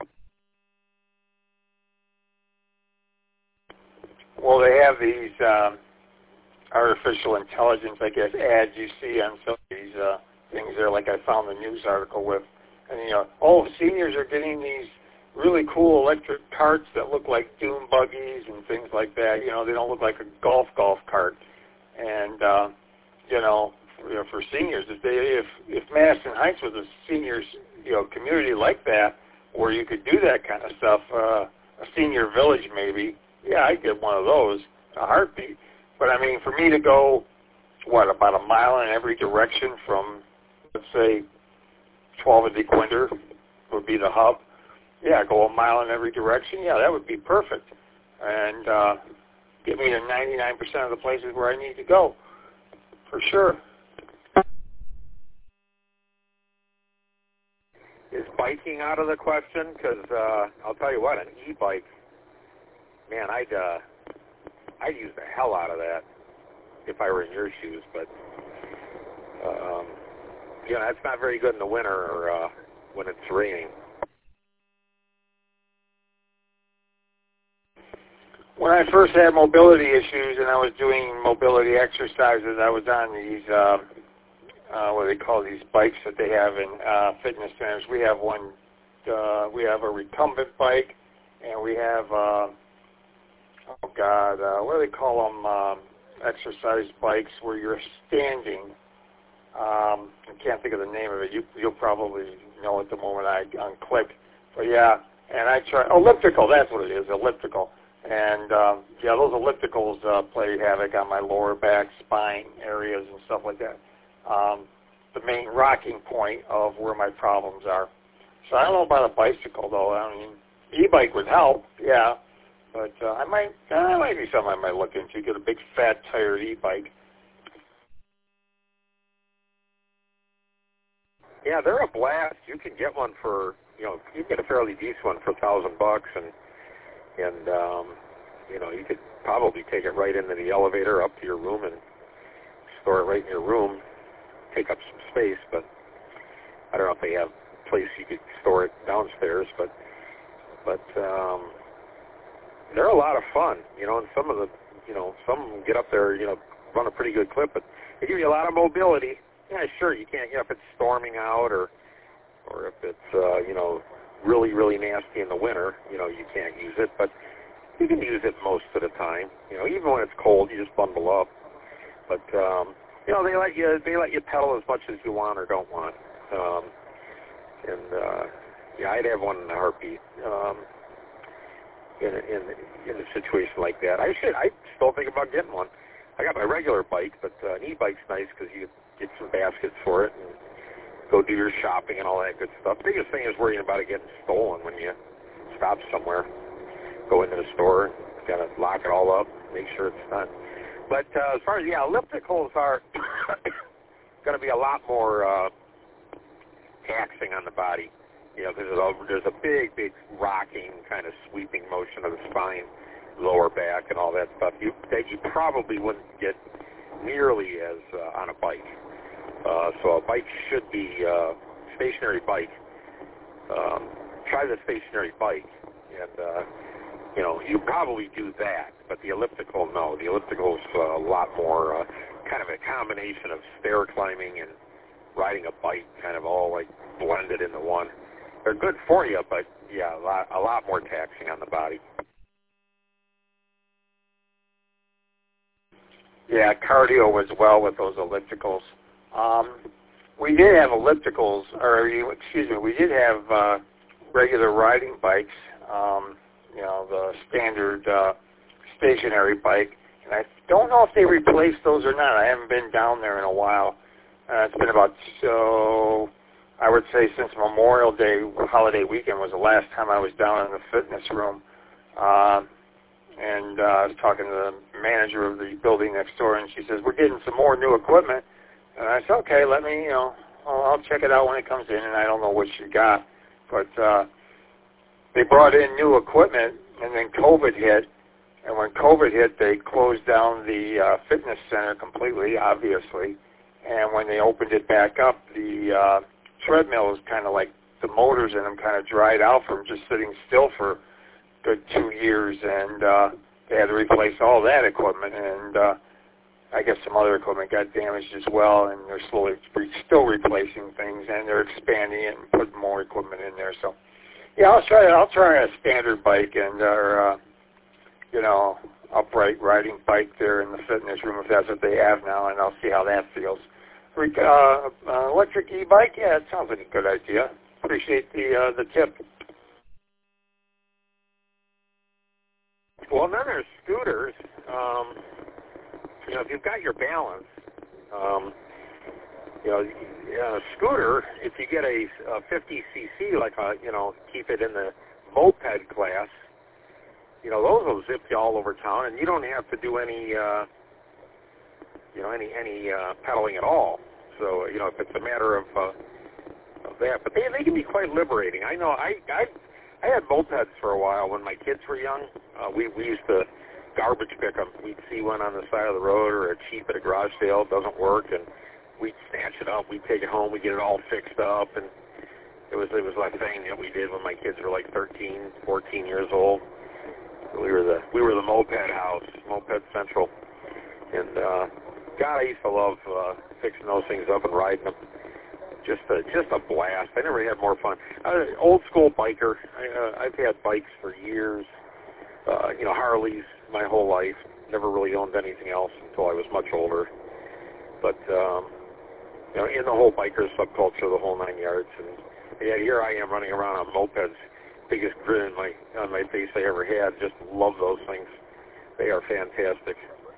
Speaker 6: Well, they have these um, artificial intelligence, I guess, ads you see on some of these uh, things there, like I found the news article with. And, you know, oh, seniors are getting these really cool electric carts that look like dune buggies and things like that. You know, they don't look like a golf golf cart. And, uh, you know, for, you know, for seniors, if they, if if Madison Heights was a seniors, you know, community like that, where you could do that kind of stuff, uh, a senior village maybe, yeah, I'd get one of those, a heartbeat. But, I mean, for me to go, what, about a mile in every direction from, let's say, twelve of DeQuinder would be the hub. Yeah, go a mile in every direction. Yeah, that would be perfect. And uh, get me to ninety-nine percent of the places where I need to go, for sure.
Speaker 1: Is biking out of the question? Because uh, I'll tell you what, an e-bike, man, I'd uh, I'd use the hell out of that if I were in your shoes. But um, you know, that's not very good in the winter or uh, when it's raining.
Speaker 6: when I first had mobility issues and I was doing mobility exercises, I was on these, uh, uh, what do they call these bikes that they have in uh, fitness centers. We have one, uh, we have a recumbent bike, and we have, uh, oh God, uh, what do they call them, um, exercise bikes where you're standing. Um, I can't think of the name of it. You, you'll probably know at the moment I unclick. But yeah, and I try, elliptical, that's what it is, elliptical. And um, yeah, those ellipticals uh, play havoc on my lower back, spine areas and stuff like that. Um, the main rocking point of where my problems are. So I don't know about a bicycle though. I mean, e-bike would help, yeah. But uh, I might, uh, that might be something I might look into. Get a big fat tired e-bike.
Speaker 1: Yeah, they're a blast. You can get one for, you know, you can get a fairly decent one for a thousand bucks, and and um, you know, you could probably take it right into the elevator up to your room and store it right in your room. Take up some space, but I don't know if they have a place you could store it downstairs. But but um, they're a lot of fun, you know. And some of the, you know, some of them get up there, you know, run a pretty good clip, but they give you a lot of mobility. Yeah, sure, you can't, you know, if it's storming out or or if it's, uh, you know, really, really nasty in the winter, you know, you can't use it, but you can use it most of the time. You know, even when it's cold, you just bundle up. But, um, you know, they let you, they let you pedal as much as you want or don't want. Um, and, uh, yeah, I'd have one in a heartbeat. Um, in, a, in, in a situation like that. I should, I still think about getting one. I got my regular bike, but uh, an e-bike's nice because you get some baskets for it and go do your shopping and all that good stuff. The biggest thing is worrying about it getting stolen when you stop somewhere. Go into the store, got to lock it all up, make sure it's not. But uh, as far as, yeah, ellipticals are going to be a lot more uh, taxing on the body, you know, because there's a big, big rocking kind of sweeping motion of the spine, lower back, and all that stuff you, that you probably wouldn't get nearly as uh, on a bike. Uh, so a bike should be uh, stationary bike. Um, try the stationary bike, and uh, you know you probably do that. But the elliptical, no. The elliptical is uh, a lot more uh, kind of a combination of stair climbing and riding a bike, kind of all like blended into one. They're good for you, but yeah, a lot, a lot more taxing on the body.
Speaker 6: Yeah, cardio as well with those ellipticals. Um, we did have ellipticals, or excuse me, we did have uh, regular riding bikes, um, you know, the standard uh, stationary bike. And I don't know if they replaced those or not. I haven't been down there in a while. Uh, it's been about, so I would say since Memorial Day, holiday weekend was the last time I was down in the fitness room. Uh, and uh, I was talking to the manager of the building next door, and she says, we're getting some more new equipment. And I said, okay, let me, you know, I'll, I'll check it out when it comes in, and I don't know what she got. But uh, they brought in new equipment, and then COVID hit. And when COVID hit, they closed down the uh, fitness center completely, obviously. And when they opened it back up, the uh, treadmills kind of like the motors in them kind of dried out from just sitting still for a good two years. And uh, they had to replace all that equipment. And uh, I guess some other equipment got damaged as well, and they're slowly re- still replacing things, and they're expanding it and putting more equipment in there. So, yeah, I'll try. I'll try a standard bike and, or uh, you know, upright riding bike there in the fitness room if that's what they have now, and I'll see how that feels. Re- uh, uh, electric e-bike, yeah, it sounds like a good idea. Appreciate the uh, the tip.
Speaker 1: Well, then there's scooters. Um, You know, if you've got your balance, um, you know, a scooter, if you get a, a fifty c c, like a, you know, keep it in the moped class, you know, those will zip you all over town, and you don't have to do any, uh, you know, any any uh, pedaling at all. So, you know, if it's a matter of, uh, of that, but they they can be quite liberating. I know I I I had mopeds for a while when my kids were young. Uh, we we used to garbage pick them. We'd see one on the side of the road or a cheap at a garage sale. It doesn't work, and we'd snatch it up. We'd take it home. We'd get it all fixed up, and it was it was like a thing that we did when my kids were like thirteen, fourteen years old. we were the we were the moped house, Moped Central, and uh, God, I used to love uh, fixing those things up and riding them. Just a just a blast. I never had more fun. I was an old school biker. I, uh, I've had bikes for years. Uh, you know, Harleys my whole life. Never really owned anything else until I was much older. But um, you know, in the whole biker subculture, the whole nine yards, and yet here I am running around on mopeds. Biggest grin on my on my face I ever had. Just love those things. They are fantastic.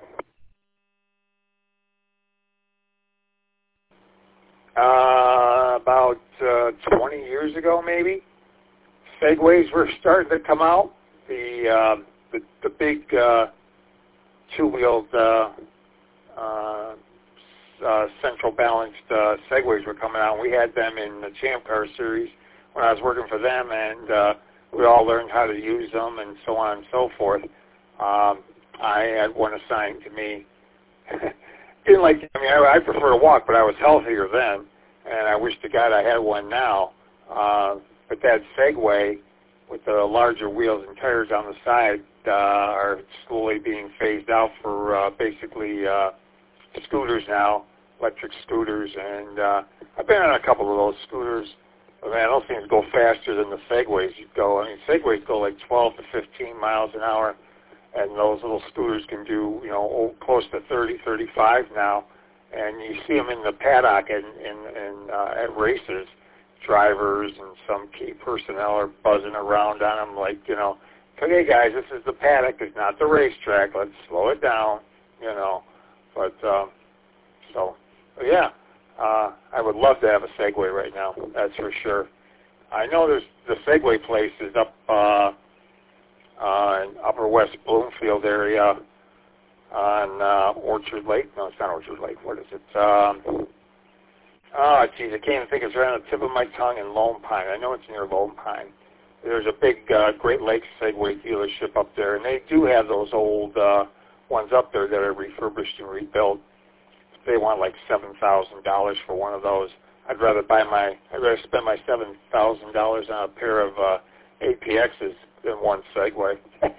Speaker 6: Uh, about uh, twenty years ago, maybe, Segways were starting to come out. The uh, the, the big uh, two-wheeled uh, uh, uh, central balanced uh, Segways were coming out. We had them in the Champ Car series when I was working for them, and uh, we all learned how to use them and so on and so forth. Um, I had one assigned to me. Didn't like. I mean, I, I prefer to walk, but I was healthier then, and I wish to God I had one now. Uh, but that Segway with the larger wheels and tires on the side uh, are slowly being phased out for uh, basically uh, scooters now, electric scooters, and uh, I've been on a couple of those scooters. But man, those things go faster than the Segways you go. I mean, Segways go like twelve to fifteen miles an hour. And those little scooters can do, you know, close to thirty, thirty-five now. And you see them in the paddock and, and, and uh, at races. Drivers and some key personnel are buzzing around on them like, you know, okay, guys, this is the paddock. It's not the racetrack. Let's slow it down, you know. But, um, so, but yeah, uh, I would love to have a Segway right now. That's for sure. I know there's the Segway place is up uh, uh, in Upper West Bloomfield area on uh, Orchard Lake. No, it's not Orchard Lake. What is it? Um, oh, geez, I can't even think. It's right on the tip of my tongue in Lone Pine. I know it's near Lone Pine. There's a big uh, Great Lakes Segway dealership up there, and they do have those old uh, ones up there that are refurbished and rebuilt. They want like seven thousand dollars for one of those. I'd rather buy my, I'd rather spend my seven thousand dollars on a pair of uh, A P Xs than one Segway.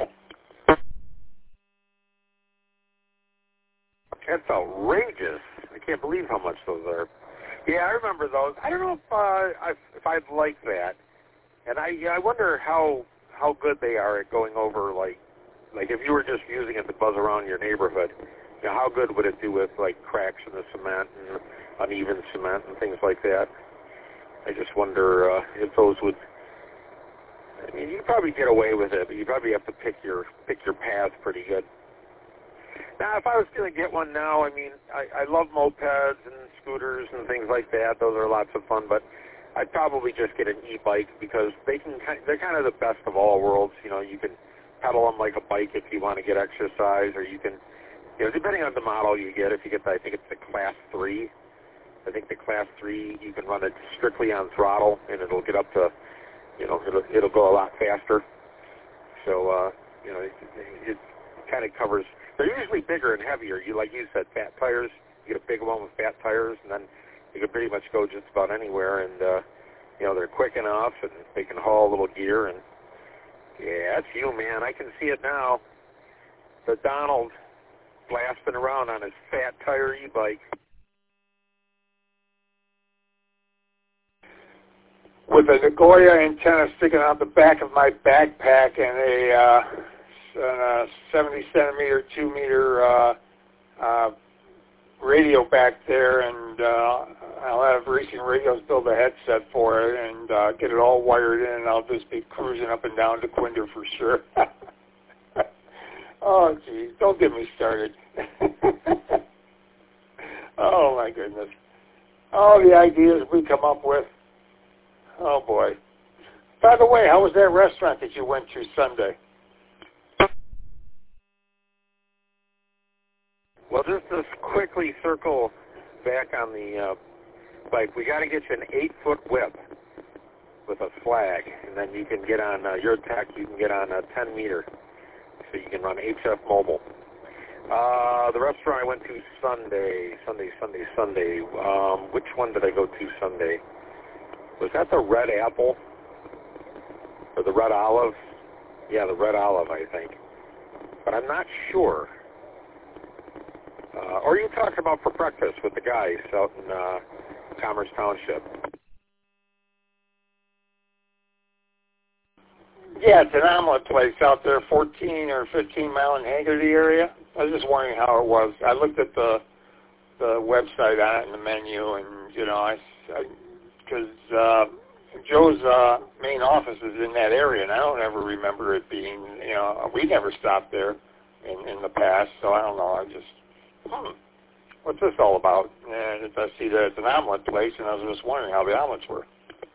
Speaker 1: That's outrageous. I can't believe how much those are. Yeah, I remember those. I don't know if uh, I, if I'd like that. And I I wonder how how good they are at going over, like, like if you were just using it to buzz around your neighborhood, you know, how good would it do with, like, cracks in the cement and uneven cement and things like that? I just wonder uh, if those would, I mean, you'd probably get away with it, but you probably have to pick your pick your path pretty good. Now, if I was going to get one now, I mean, I, I love mopeds and scooters and things like that. Those are lots of fun, but I'd probably just get an e-bike because they can, they're kind of the best of all worlds. You know, you can pedal them like a bike if you want to get exercise, or you can, you know, depending on the model you get, if you get the, I think it's the Class three. I think the Class three, you can run it strictly on throttle, and it'll get up to, you know, it'll, it'll go a lot faster. So, uh, you know, it, it kind of covers. They're usually bigger and heavier. You, like you said, fat tires. You get a big one with fat tires, and then you can pretty much go just about anywhere. And, uh, you know, they're quick enough, and they can haul a little gear. And, yeah, that's you, man. I can see it now. The Donald blasting around on his fat tire e-bike.
Speaker 6: With a Nagoya antenna sticking out the back of my backpack and a, uh, a seventy centimeter, two meter uh, uh, radio back there, and uh, I'll have Racing Radios build a headset for it and uh, get it all wired in, and I'll just be cruising up and down to Quinder for sure. Oh, geez, don't get me started. Oh, my goodness. All the ideas we come up with. Oh, boy. By the way, how was that restaurant that you went to Sunday?
Speaker 1: Well, just to quickly circle back on the uh, bike, we got to get you an eight-foot whip with a flag, and then you can get on uh, your tech, you can get on a ten meter, so you can run H F Mobile. Uh, the restaurant I went to Sunday, Sunday, Sunday, Sunday, um, which one did I go to Sunday? Was that the Red Apple? Or the Red Olive? Yeah, the Red Olive, I think. but I'm not sure. Uh, or you talked about for breakfast with the guys out in uh, Commerce Township.
Speaker 6: Yeah, it's an omelet place out there, fourteen or fifteen mile in Haggerty area. I was just wondering how it was. I looked at the the website on it and the menu, and you know, I because uh, Joe's uh, main office is in that area, and I don't ever remember it being. You know, we never stopped there in in the past, so I don't know. I just hmm, what's this all about? And I see that it's an omelet place, and I was just wondering how the omelets were.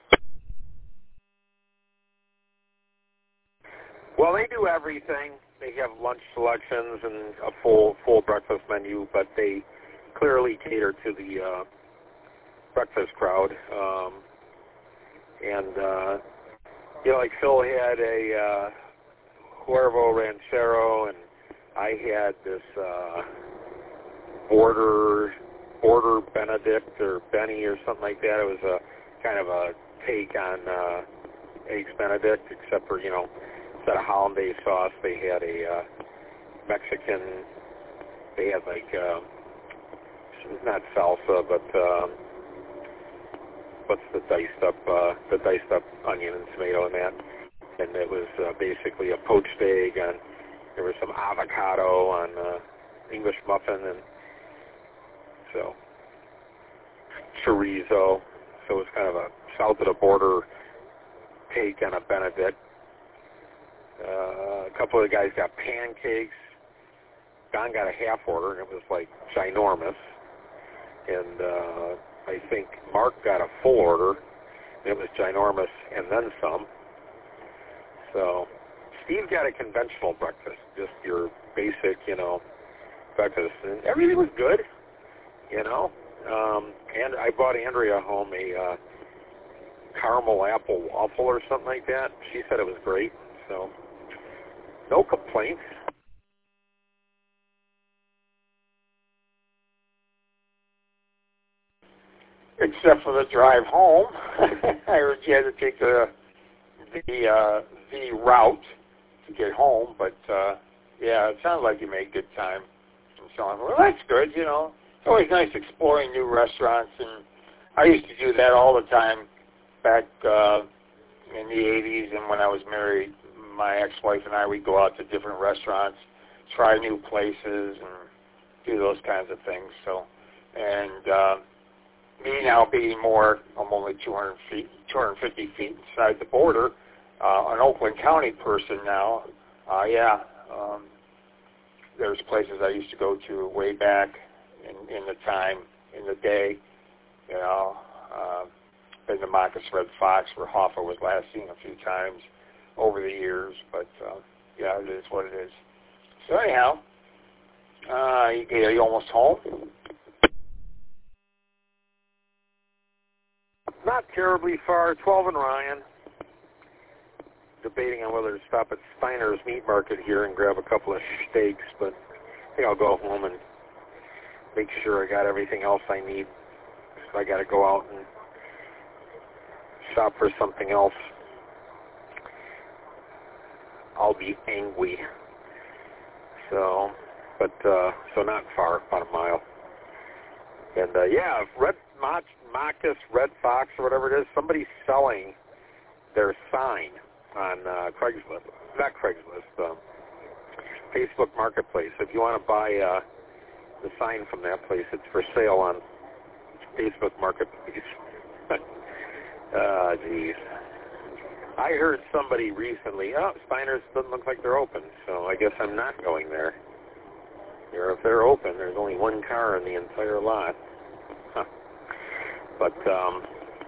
Speaker 1: Well, they do everything. They have lunch selections and a full full breakfast menu, but they clearly cater to the uh, breakfast crowd. Um, and uh, you know, like Phil had a uh, Cuervo Ranchero, and I had this uh, border border Benedict or Benny or something like that. It was a kind of a take on uh, eggs Benedict, except for, you know, instead of hollandaise sauce, they had a uh, Mexican. They had like uh, not salsa, but um, what's the diced up uh, the diced up onion and tomato in that, and it was uh, basically a poached egg, and there was some avocado on uh, English muffin, and so chorizo. So it was kind of a south of the border take on a Benedict. Uh, a couple of the guys got pancakes. Don got a half order, and it was like ginormous. And uh, I think Mark got a full order, and it was ginormous, and then some. So Steve got a conventional breakfast, just your basic, you know, breakfast, and everything was good, you know. Um, and I bought Andrea home a uh, caramel apple waffle or something like that. She said it was great, so no complaints.
Speaker 6: Except for the drive home. I heard you had to take the the uh, the route to get home, but uh, yeah, it sounds like you made good time and so on. Well, that's good, you know. It's always nice exploring new restaurants, and I used to do that all the time back uh, in the eighties, and when I was married, my ex-wife and I, we'd go out to different restaurants, try new places, and do those kinds of things. So, and uh, me now being more, I'm only two hundred feet, two hundred fifty feet inside the border, uh, an Oakland County person now. Uh, yeah, um, there's places I used to go to way back in, in the time, in the day. You know, uh, been to Marcus Red Fox, where Hoffa was last seen a few times over the years. But uh, yeah, it is what it is. So anyhow, uh, you, are you almost home?
Speaker 1: Not terribly far. twelve and Ryan. Debating on whether to stop at Steiner's Meat Market here and grab a couple of steaks, but I think I'll go home and make sure I got everything else I need. So I got to go out and shop for something else. I'll be angry. So, but uh, so not far, about a mile. And uh, yeah, Red Mach, Marcus Red Fox or whatever it is, somebody's selling their sign on uh, Craigslist, not Craigslist, um, Facebook Marketplace. If you want to buy uh, the sign from that place, it's for sale on Facebook Marketplace. Ah, geez. I heard somebody recently, oh, Steiner's doesn't look like they're open, so I guess I'm not going there. Or if they're open, there's only one car in the entire lot. Huh. But, um,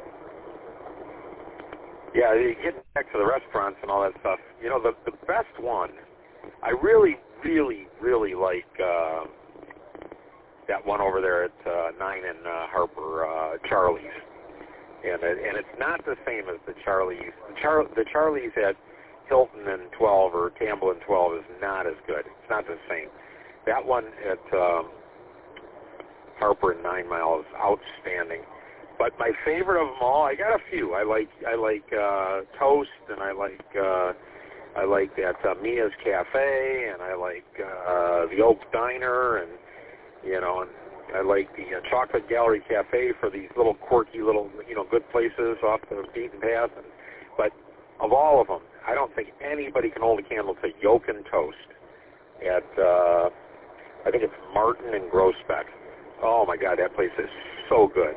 Speaker 1: yeah, you get back to the restaurants and all that stuff. You know, the, the best one, I really, really, really like uh, that one over there at uh, nine and uh, Harper, uh, Charlie's. And it, and it's not the same as the Charlie's. The, Char, the Charlie's at Hilton and twelve or Campbell and twelve is not as good. It's not the same. That one at um, Harper and Nine Mile is outstanding. But my favorite of them all, I got a few. I like I like uh, toast, and I like uh, I like that uh, Mia's Cafe, and I like uh, the Oak Diner, and you know, and I like the uh, Chocolate Gallery Cafe for these little quirky little, you know, good places off the beaten path. And, but of all of them, I don't think anybody can hold a candle to Yolk and Toast at, uh, I think it's Martin and Groesbeck. Oh my God, that place is so good.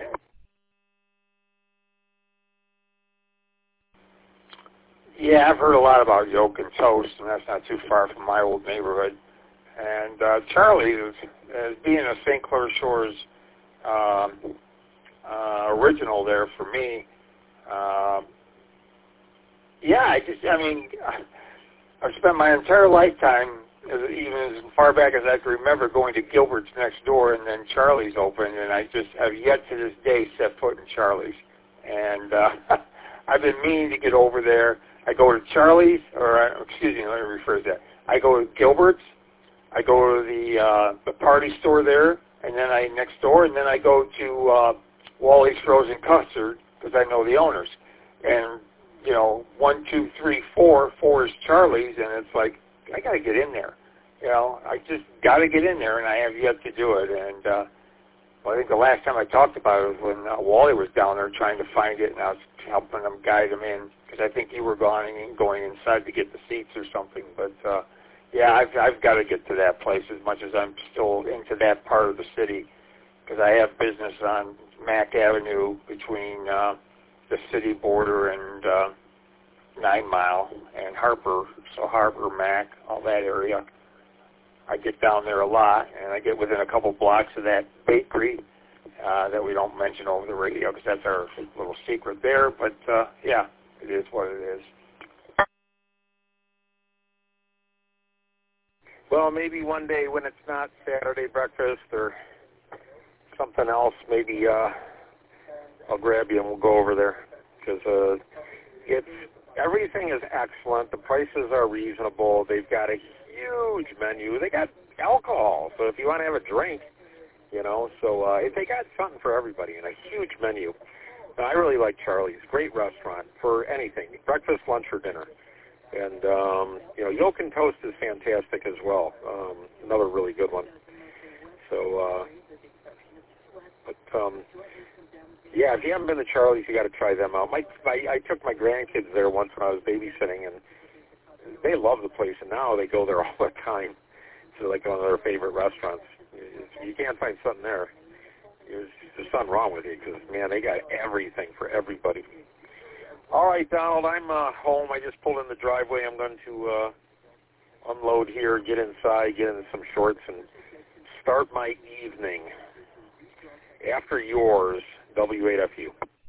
Speaker 6: Yeah, I've heard a lot about Yolk and Toast, and that's not too far from my old neighborhood. And uh, Charlie's, as being a Saint Clair Shores um, uh, original there for me, uh, yeah, I just, I mean, I've spent my entire lifetime, even as far back as I can remember, going to Gilbert's next door, and then Charlie's opened, and I just have yet to this day set foot in Charlie's. And uh, I've been meaning to get over there. I go to Charlie's, or uh, excuse me, let me rephrase that. I go to Gilbert's, I go to the uh, the party store there, and then I next door, and then I go to uh, Wally's Frozen Custard because I know the owners. And you know, one, two, three, four, four is Charlie's, and it's like I got to get in there. You know, I just got to get in there, and I have yet to do it. And uh, well, I think the last time I talked about it was when uh, Wally was down there trying to find it, and I was helping him guide him in because I think you were going and going inside to get the seats or something. But uh, yeah, I've I've got to get to that place as much as I'm still into that part of the city because I have business on Mack Avenue between uh, the city border and uh, Nine Mile and Harper, so Harper, Mack, all that area. I get down there a lot, and I get within a couple blocks of that bakery uh, that we don't mention over the radio because that's our little secret there. But, uh, yeah, it is what it is.
Speaker 1: Well, maybe one day when it's not Saturday breakfast or something else, maybe uh, I'll grab you and we'll go over there because uh, it's everything is excellent. The prices are reasonable. They've got a huge menu. They got alcohol, so if you want to have a drink, you know, so uh, they got something for everybody and a huge menu. Now, I really like Charlie's. Great restaurant for anything, breakfast, lunch, or dinner. And, um, you know, Yolk and Toast is fantastic as well. Um, another really good one. So, uh, but, um, yeah, if you haven't been to Charlie's, you got to try them out. My, my, I took my grandkids there once when I was babysitting, and they love the place, and now they go there all the time. So like one of their favorite restaurants. You can't find something there. There's, there's something wrong with you because, man, they got everything for everybody. All right, Donald, I'm uh, home. I just pulled in the driveway. I'm going to uh, unload here, get inside, get into some shorts, and start my evening. After yours, W eight F U.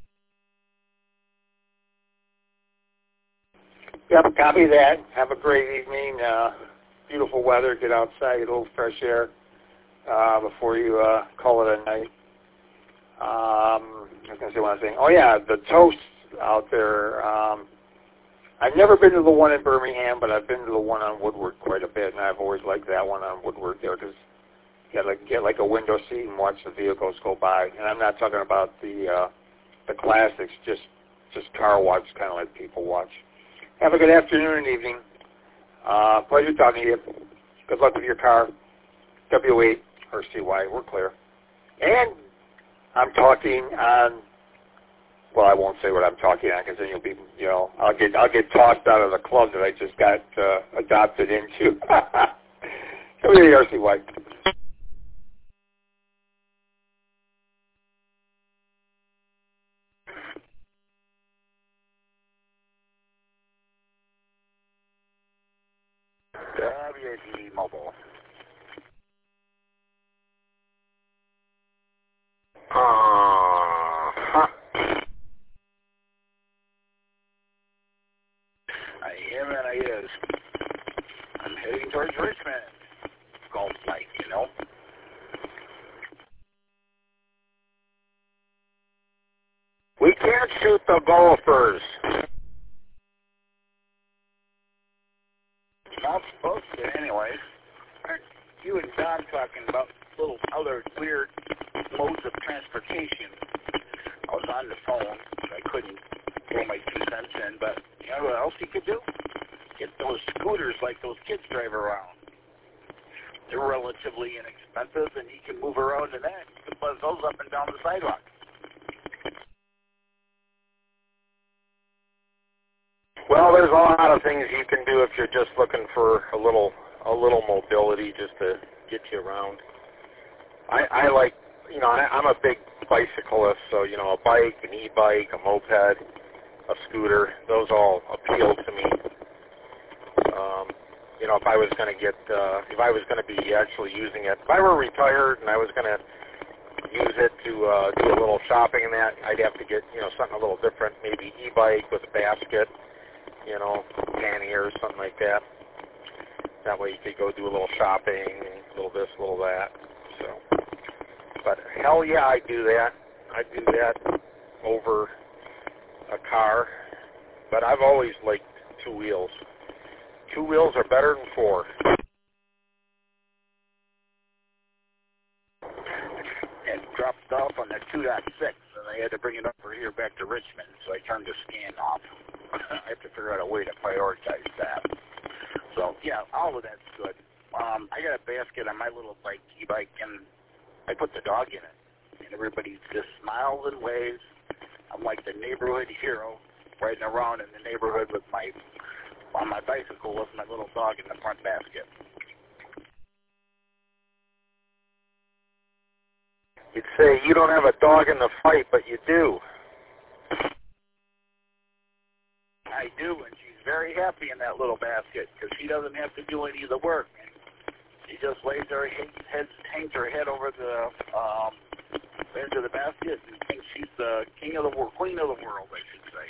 Speaker 6: Yep, copy that. Have a great evening. Uh, beautiful weather. Get outside, get a little fresh air uh, before you uh, call it a night. Um, I was going to say one thing. Oh, yeah, the toast out there. Um, I've never been to the one in Birmingham, but I've been to the one on Woodward quite a bit, and I've always liked that one on Woodward there because you got like, get like a window seat and watch the vehicles go by. And I'm not talking about the uh, the classics, just just car watch, kind of like people watch. Have a good afternoon and evening. Uh, pleasure talking to you. Good luck with your car. W eight or C Y, we're clear. And I'm talking on, well, I won't say what I'm talking on because then you'll be, you know, I'll get I'll get tossed out of the club that I just got uh, adopted into. W eight R C Y.
Speaker 5: W A D Mobile.
Speaker 1: Uh-huh.
Speaker 5: I am and I is. I'm heading towards Richmond. Golf like, you know.
Speaker 1: We can't shoot the golfers.
Speaker 5: Not supposed to, anyways. Aren't you and Don talking about little other weird modes of transportation? I was on the phone, so I couldn't throw my two cents in, but you know what else you could do? get those scooters like those kids drive around. They're relatively inexpensive, and he can move around in that. He can buzz those up and down the sidewalk.
Speaker 1: Well, there's a lot of things you can do if you're just looking for a little a little mobility just to get you around. I, I like, you know, I, I'm a big bicyclist, so, you know, a bike, an e-bike, a moped, a scooter, those all appeal to me. Um, you know, if I was going to get, uh, if I was going to be actually using it, if I were retired and I was going to use it to uh, do a little shopping and that, I'd have to get, you know, something a little different, maybe e-bike with a basket, you know, pannier or something like that. That way you could go do a little shopping, a little this, a little that. So, but hell yeah, I do that. I do that over a car. But I've always liked two wheels. Two wheels are better than four.
Speaker 5: And dropped off on the two point six, and they had to bring it up for here back to Richmond, so I turned the scan off. I have to figure out a way to prioritize that. So, yeah, all of that's good. Um, I got a basket on my little bike, e-bike, and I put the dog in it. And everybody just smiles and waves. I'm like the neighborhood hero riding around in the neighborhood with my on my bicycle with my little dog in the front basket.
Speaker 1: You'd say you don't have a dog in the fight, but you do.
Speaker 5: I do, and she's very happy in that little basket because she doesn't have to do any of the work. She just lays her head, head hangs her head over the um, edge of the basket and thinks she's the king of the world, queen of the world, I should say.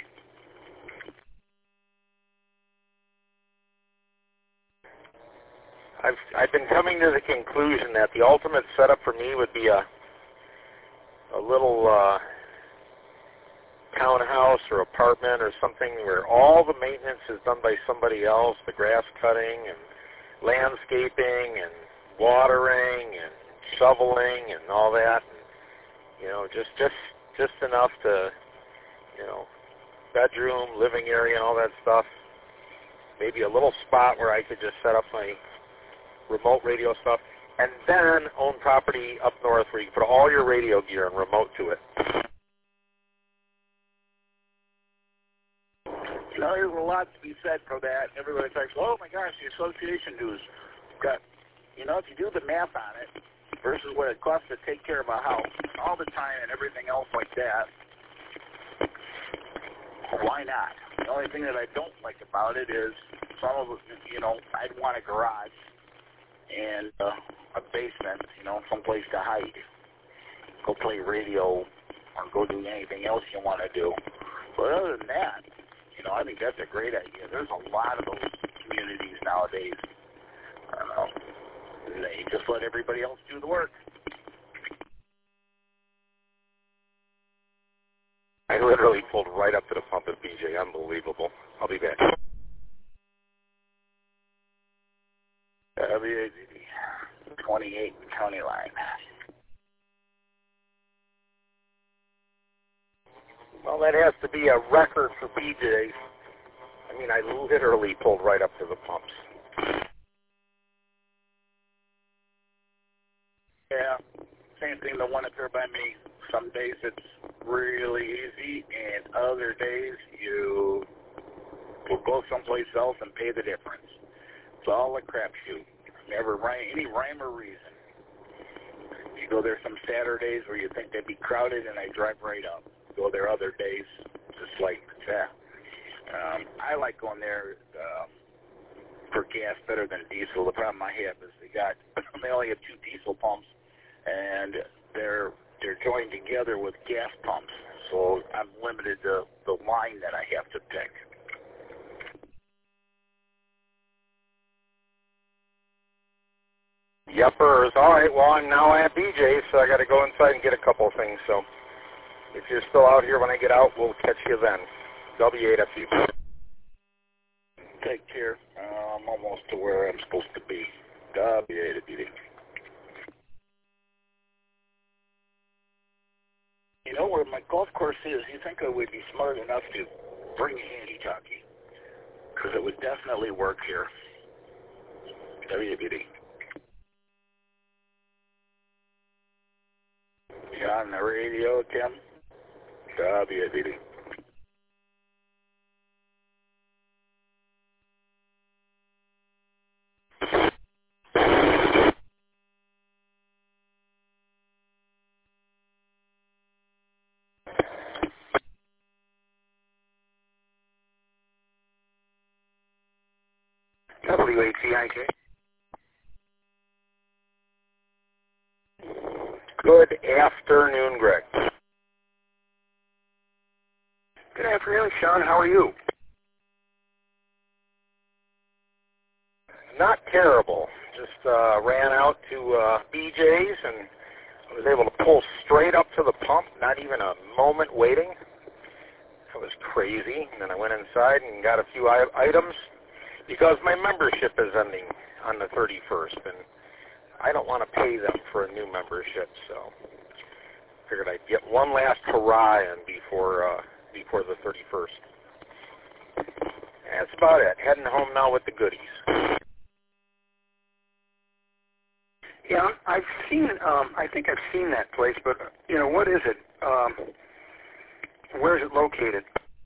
Speaker 1: I've I've been coming to the conclusion that the ultimate setup for me would be a a little uh, townhouse or apartment or something where all the maintenance is done by somebody else, the grass cutting and landscaping and watering and shoveling and all that. And, you know, just just just enough to, you know, bedroom, living area, and all that stuff. Maybe a little spot where I could just set up my remote radio stuff, and then own property up north where you can put all your radio gear and remote to it.
Speaker 5: You know, there's a lot to be said for that. Everybody thinks, oh my gosh, the association dues. Got, you know, if you do the math on it versus what it costs to take care of a house, all the time and everything else like that, why not? The only thing that I don't like about it is some of it, you know, I'd want a garage and uh, a basement, you know, someplace to hide. Go play radio or go do anything else you want to do. But other than that, you know, I think that's a great idea. There's a lot of those communities nowadays. I don't know. They just let everybody else do the work.
Speaker 1: I literally pulled right up to the pump at B J. Unbelievable. I'll be back.
Speaker 5: W A Z D, twenty-eight county line.
Speaker 1: Well, that has to be a record for B J. I mean, I literally pulled right up to the pumps.
Speaker 5: Yeah, same thing, the one up here by me. Some days it's really easy, and other days you will go someplace else and pay the difference. It's all a crapshoot. Never rhyme, any rhyme or reason. You go there some Saturdays where you think they'd be crowded, and I drive right up. Go there other days, just like that. Um, I like going there uh, for gas better than diesel. The problem I have is they got they only have two diesel pumps, and they're they're joined together with gas pumps. So I'm limited to the line that I have to pick.
Speaker 1: Yuppers. All right, well, I'm now at B J, so I got to go inside and get a couple of things. So if you're still out here when I get out, we'll catch you then. W eight F U.
Speaker 5: Take care. Uh, I'm almost to where I'm supposed to be. W eight F U. You know where my golf course is, you think I would be smart enough to bring a handy-talkie,
Speaker 3: because it would definitely work here. W B D.
Speaker 6: You on the radio, Tim?
Speaker 3: W B D.
Speaker 6: W H E I K.
Speaker 3: Good afternoon, Greg.
Speaker 6: Good afternoon, Sean. How are you?
Speaker 3: Not terrible. Just uh, ran out to uh, B J's and was able to pull straight up to the pump, not even a moment waiting. That was crazy. And then I went inside and got a few I- items because my membership is ending on the thirty-first, and I don't want to pay them for a new membership, so figured I'd get one last hurrah in before uh, before the thirty-first. That's about it. Heading home now with the goodies.
Speaker 6: Yeah, I've seen. Um, I think I've seen that place, but you know, what is it? Um, where is it located?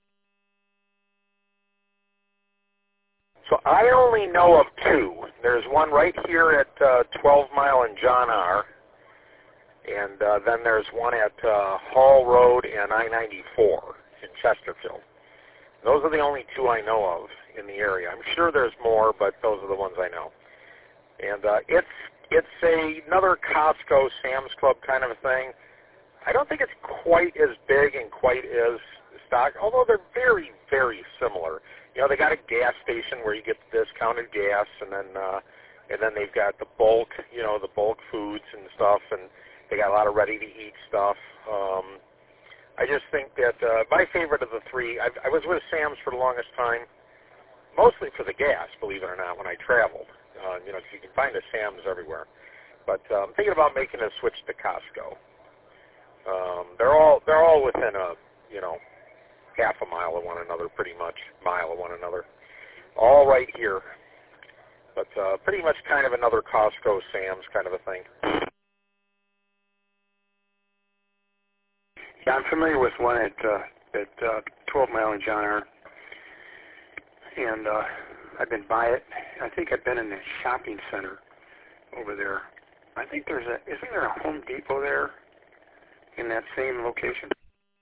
Speaker 3: So I only know of two. There's one right here at uh, twelve Mile and John R. And uh, then there's one at uh, Hall Road and I ninety-four in Chesterfield. Those are the only two I know of in the area. I'm sure there's more, but those are the ones I know. And uh, it's it's a, another Costco, Sam's Club kind of a thing. I don't think it's quite as big and quite as stock, although they're very, very similar. You know, they got a gas station where you get discounted gas, and then uh, and then they've got the bulk, you know, the bulk foods and stuff, and they got a lot of ready-to-eat stuff. Um, I just think that uh, my favorite of the three, I, I was with Sam's for the longest time, mostly for the gas, believe it or not, when I traveled. Uh, you know, 'cause you can find a Sam's everywhere. But uh, I'm thinking about making a switch to Costco. Um, they're all they're all within a you know half a mile of one another, pretty much mile of one another, all right here. But uh, pretty much kind of another Costco, Sam's kind of a thing.
Speaker 6: Yeah, I'm familiar with one at uh, at uh, twelve Mile and John R. And uh, I've been by it. I think I've been in the shopping center over there. I think there's a isn't there a Home Depot there in that same location?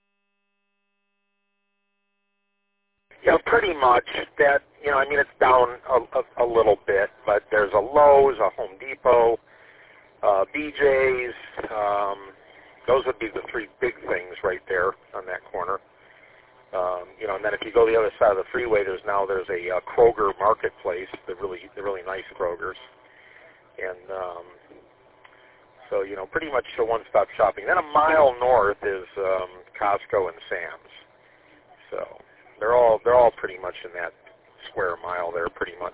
Speaker 3: Yeah, pretty much. That you know, I mean, it's down a, a, a little bit, but there's a Lowe's, a Home Depot, uh, B J's. Um, those would be the three big things right there on that corner. Um, you know, and then if you go the other side of the freeway, there's now there's a uh, Kroger marketplace, the really the really nice Krogers, and um, so you know, pretty much a one-stop shopping. Then a mile north is um, Costco and Sam's. So they're all they're all pretty much in that square mile there, pretty much.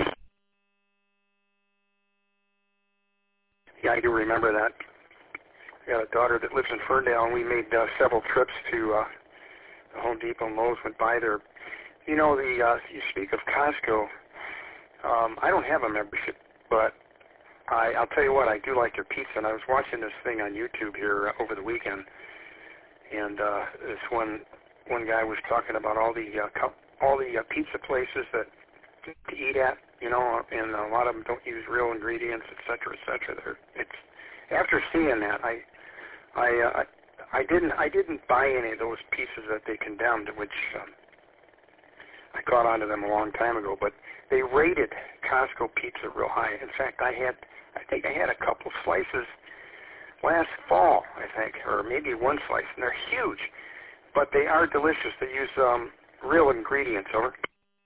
Speaker 6: Yeah, I do remember that. I got a daughter that lives in Ferndale, and we made uh, several trips to uh, the Home Depot and Lowe's, went by there. You know, the uh, you speak of Costco. Um, I don't have a membership, but I, I'll tell you what, I do like their pizza. And I was watching this thing on YouTube here uh, over the weekend, and uh, this one one guy was talking about all the uh, co- all the uh, pizza places that to eat at, you know, and a lot of them don't use real ingredients, et cetera, et cetera. They're, it's after seeing that, I I, uh, I I didn't I didn't buy any of those pieces that they condemned, which um, I caught on to them a long time ago. But they rated Costco pizza real high. In fact, I had I think I had a couple slices last fall, I think, or maybe one slice, and they're huge, but they are delicious. They use um, real ingredients. Over.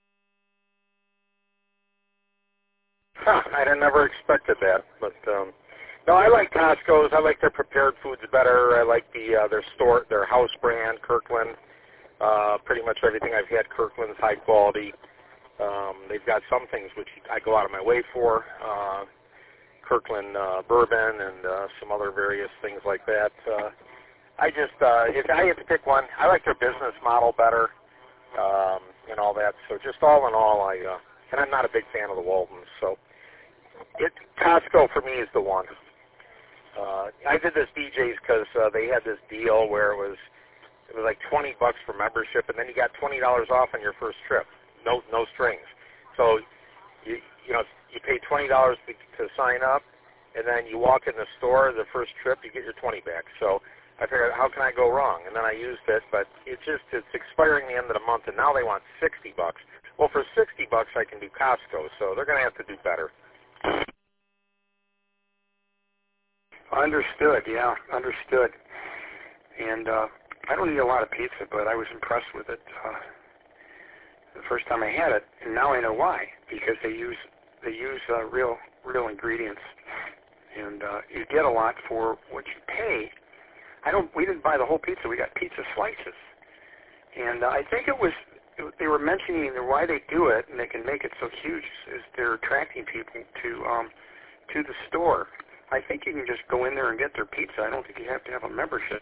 Speaker 3: Huh, I'd have never expected that, but um, no, I like Costco's. I like their prepared foods better. I like the uh, their store, their house brand, Kirkland. Uh, pretty much everything I've had, Kirkland's high quality. Um, they've got some things which I go out of my way for, uh, Kirkland uh, bourbon and uh, some other various things like that. Uh, I just, uh, if I had to pick one, I like their business model better. Um,
Speaker 1: and all that. So just all in all, I uh, and I'm not a big fan of the Waltons. So it Costco for me is the one. Uh, I did this B J's because uh, they had this deal where it was it was like twenty bucks for membership, and then you got twenty dollars off on your first trip. No no strings. So you you know you pay twenty dollars to, to sign up, and then you walk in the store the first trip, you get your twenty back. So I figured, how can I go wrong? And then I used it, but it just it's expiring the end of the month, and now they want sixty bucks. Well, for sixty bucks, I can do Costco, so they're going to have to do better.
Speaker 7: Understood, yeah, understood. And uh, I don't eat a lot of pizza, but I was impressed with it uh, the first time I had it, and now I know why. Because they use they use uh, real real ingredients, and uh, you get a lot for what you pay. I don't. We didn't buy the whole pizza. We got pizza slices, and uh, I think it was they were mentioning why they do it, and they can make it so huge is they're attracting people to um, to the store. I think you can just go in there and get their pizza. I don't think you have to have a membership.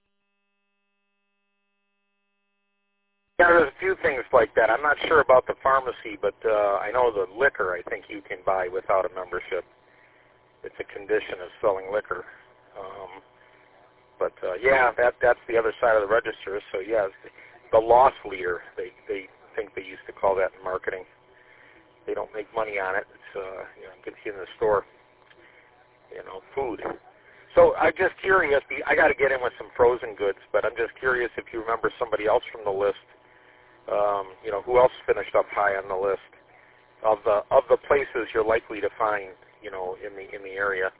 Speaker 1: Yeah, there's a few things like that. I'm not sure about the pharmacy, but uh, I know the liquor I think you can buy without a membership. It's a condition of selling liquor. Um, but, uh, yeah, that that's the other side of the register. So, yeah, the loss leader, they, they think they used to call that in marketing. They don't make money on it. It's, uh, you know, gets you in the store. You know, food. So I'm just curious. I got to get in with some frozen goods, but I'm just curious if you remember somebody else from the list. Um, you know, who else finished up high on the list of the of the places you're likely to find, you know, in the in the area.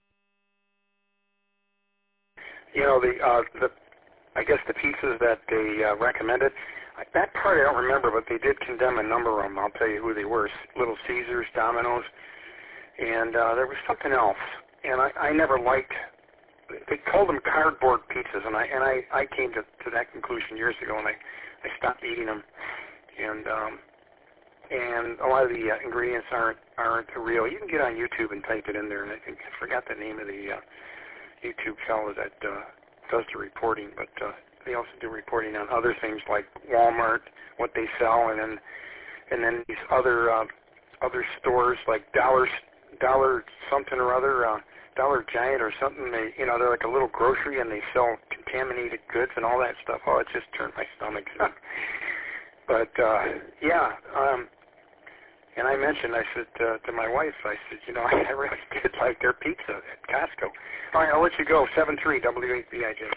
Speaker 7: You know, the uh, the I guess the pieces that they uh, recommended. That part I don't remember, but they did condemn a number of them. I'll tell you who they were: Little Caesars, Domino's. And uh, there was something else, and I, I never liked. They called them cardboard pizzas, and I and I, I came to, to that conclusion years ago, and I, I stopped eating them. And um, and a lot of the uh, ingredients aren't aren't real. You can get on YouTube and type it in there, and I think I forgot the name of the uh, YouTube fellow that uh, does the reporting, but uh, they also do reporting on other things like Walmart, what they sell, and then and then these other uh, other stores like Dollar. Dollar something or other, uh, Dollar Giant or something. They, you know, they're like a little grocery, and they sell contaminated goods and all that stuff. Oh, it just turned my stomach. But uh, yeah, um, and I mentioned, I said uh, to my wife, I said, you know, I really did like their pizza at Costco. All right, I'll let you go. seven three W eight B I J.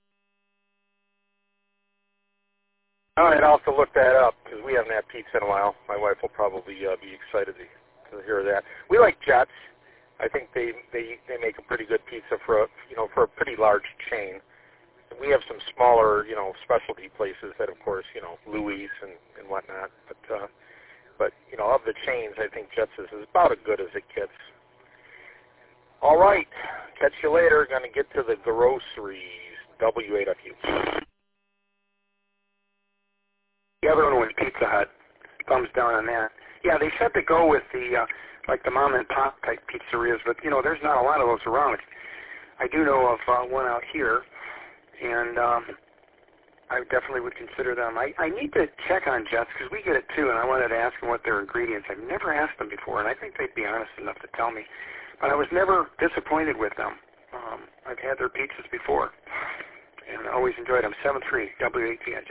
Speaker 1: All right, I'll have to look that up because we haven't had pizza in a while. My wife will probably uh, be excited to. To hear that. We like Jets. I think they, they they make a pretty good pizza for a you know for a pretty large chain. We have some smaller you know specialty places that of course you know Louis and, and whatnot. But uh, but you know of the chains, I think Jets is, is about as good as it gets. All right, catch you later. Going to get to the groceries. W eight F U.
Speaker 7: The other one was Pizza Hut. Thumbs down on that. Yeah, they said to go with the, uh, like the mom and pop type pizzerias, but, you know, there's not a lot of those around. I do know of uh, one out here, and um, I definitely would consider them. I, I need to check on Jets because we get it too, and I wanted to ask them what their ingredients. I've never asked them before, and I think they'd be honest enough to tell me. But I was never disappointed with them. Um, I've had their pizzas before, and I always enjoyed them. seven three W eight P I J.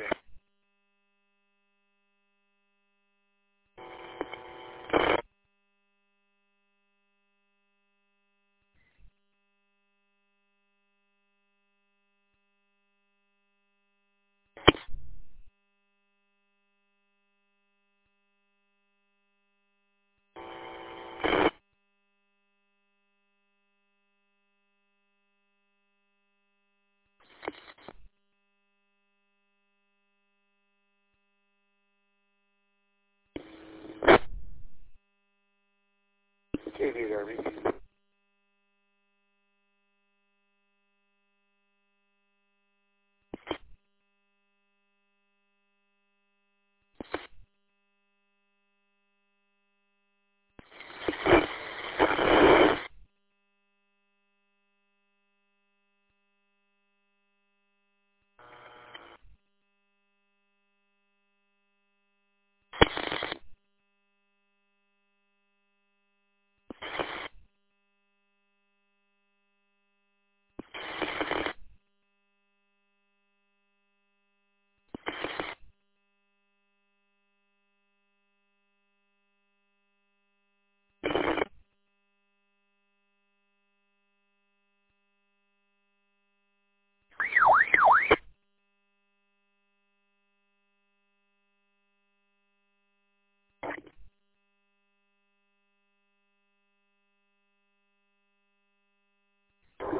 Speaker 7: J V Derby.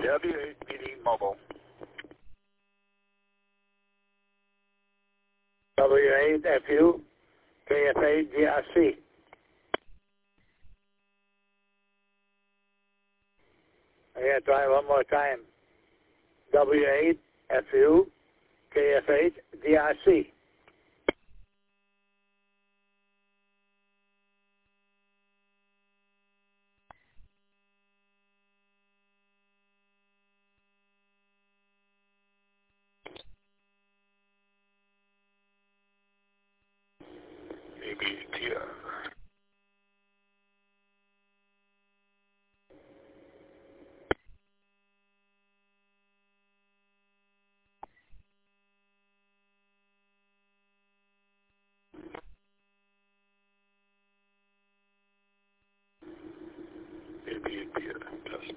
Speaker 5: W eight B D Mobile.
Speaker 2: W eight F U K F eight D R C. I gotta try one more time. W eight F U K F eight D R C.
Speaker 5: A B T R. A B T R test.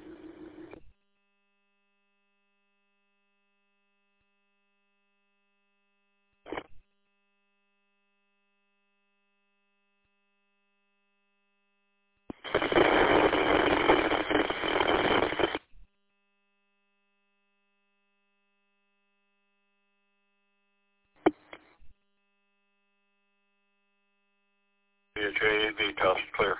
Speaker 5: B H A A B test clear.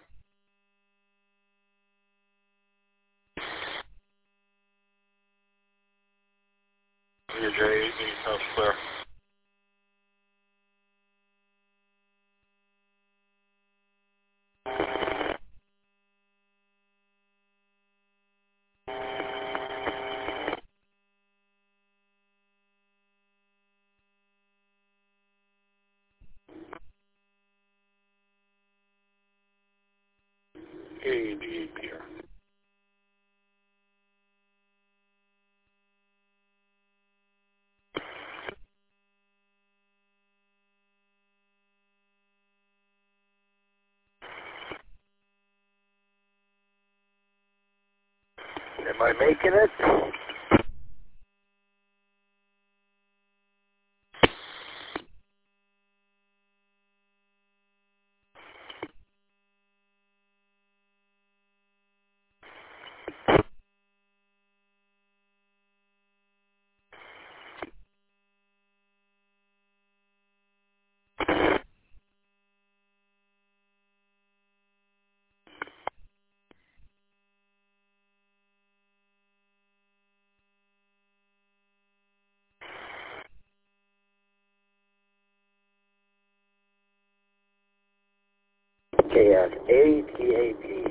Speaker 5: B H A A B test clear. A B P R.
Speaker 1: Am I making it? K F A T A P.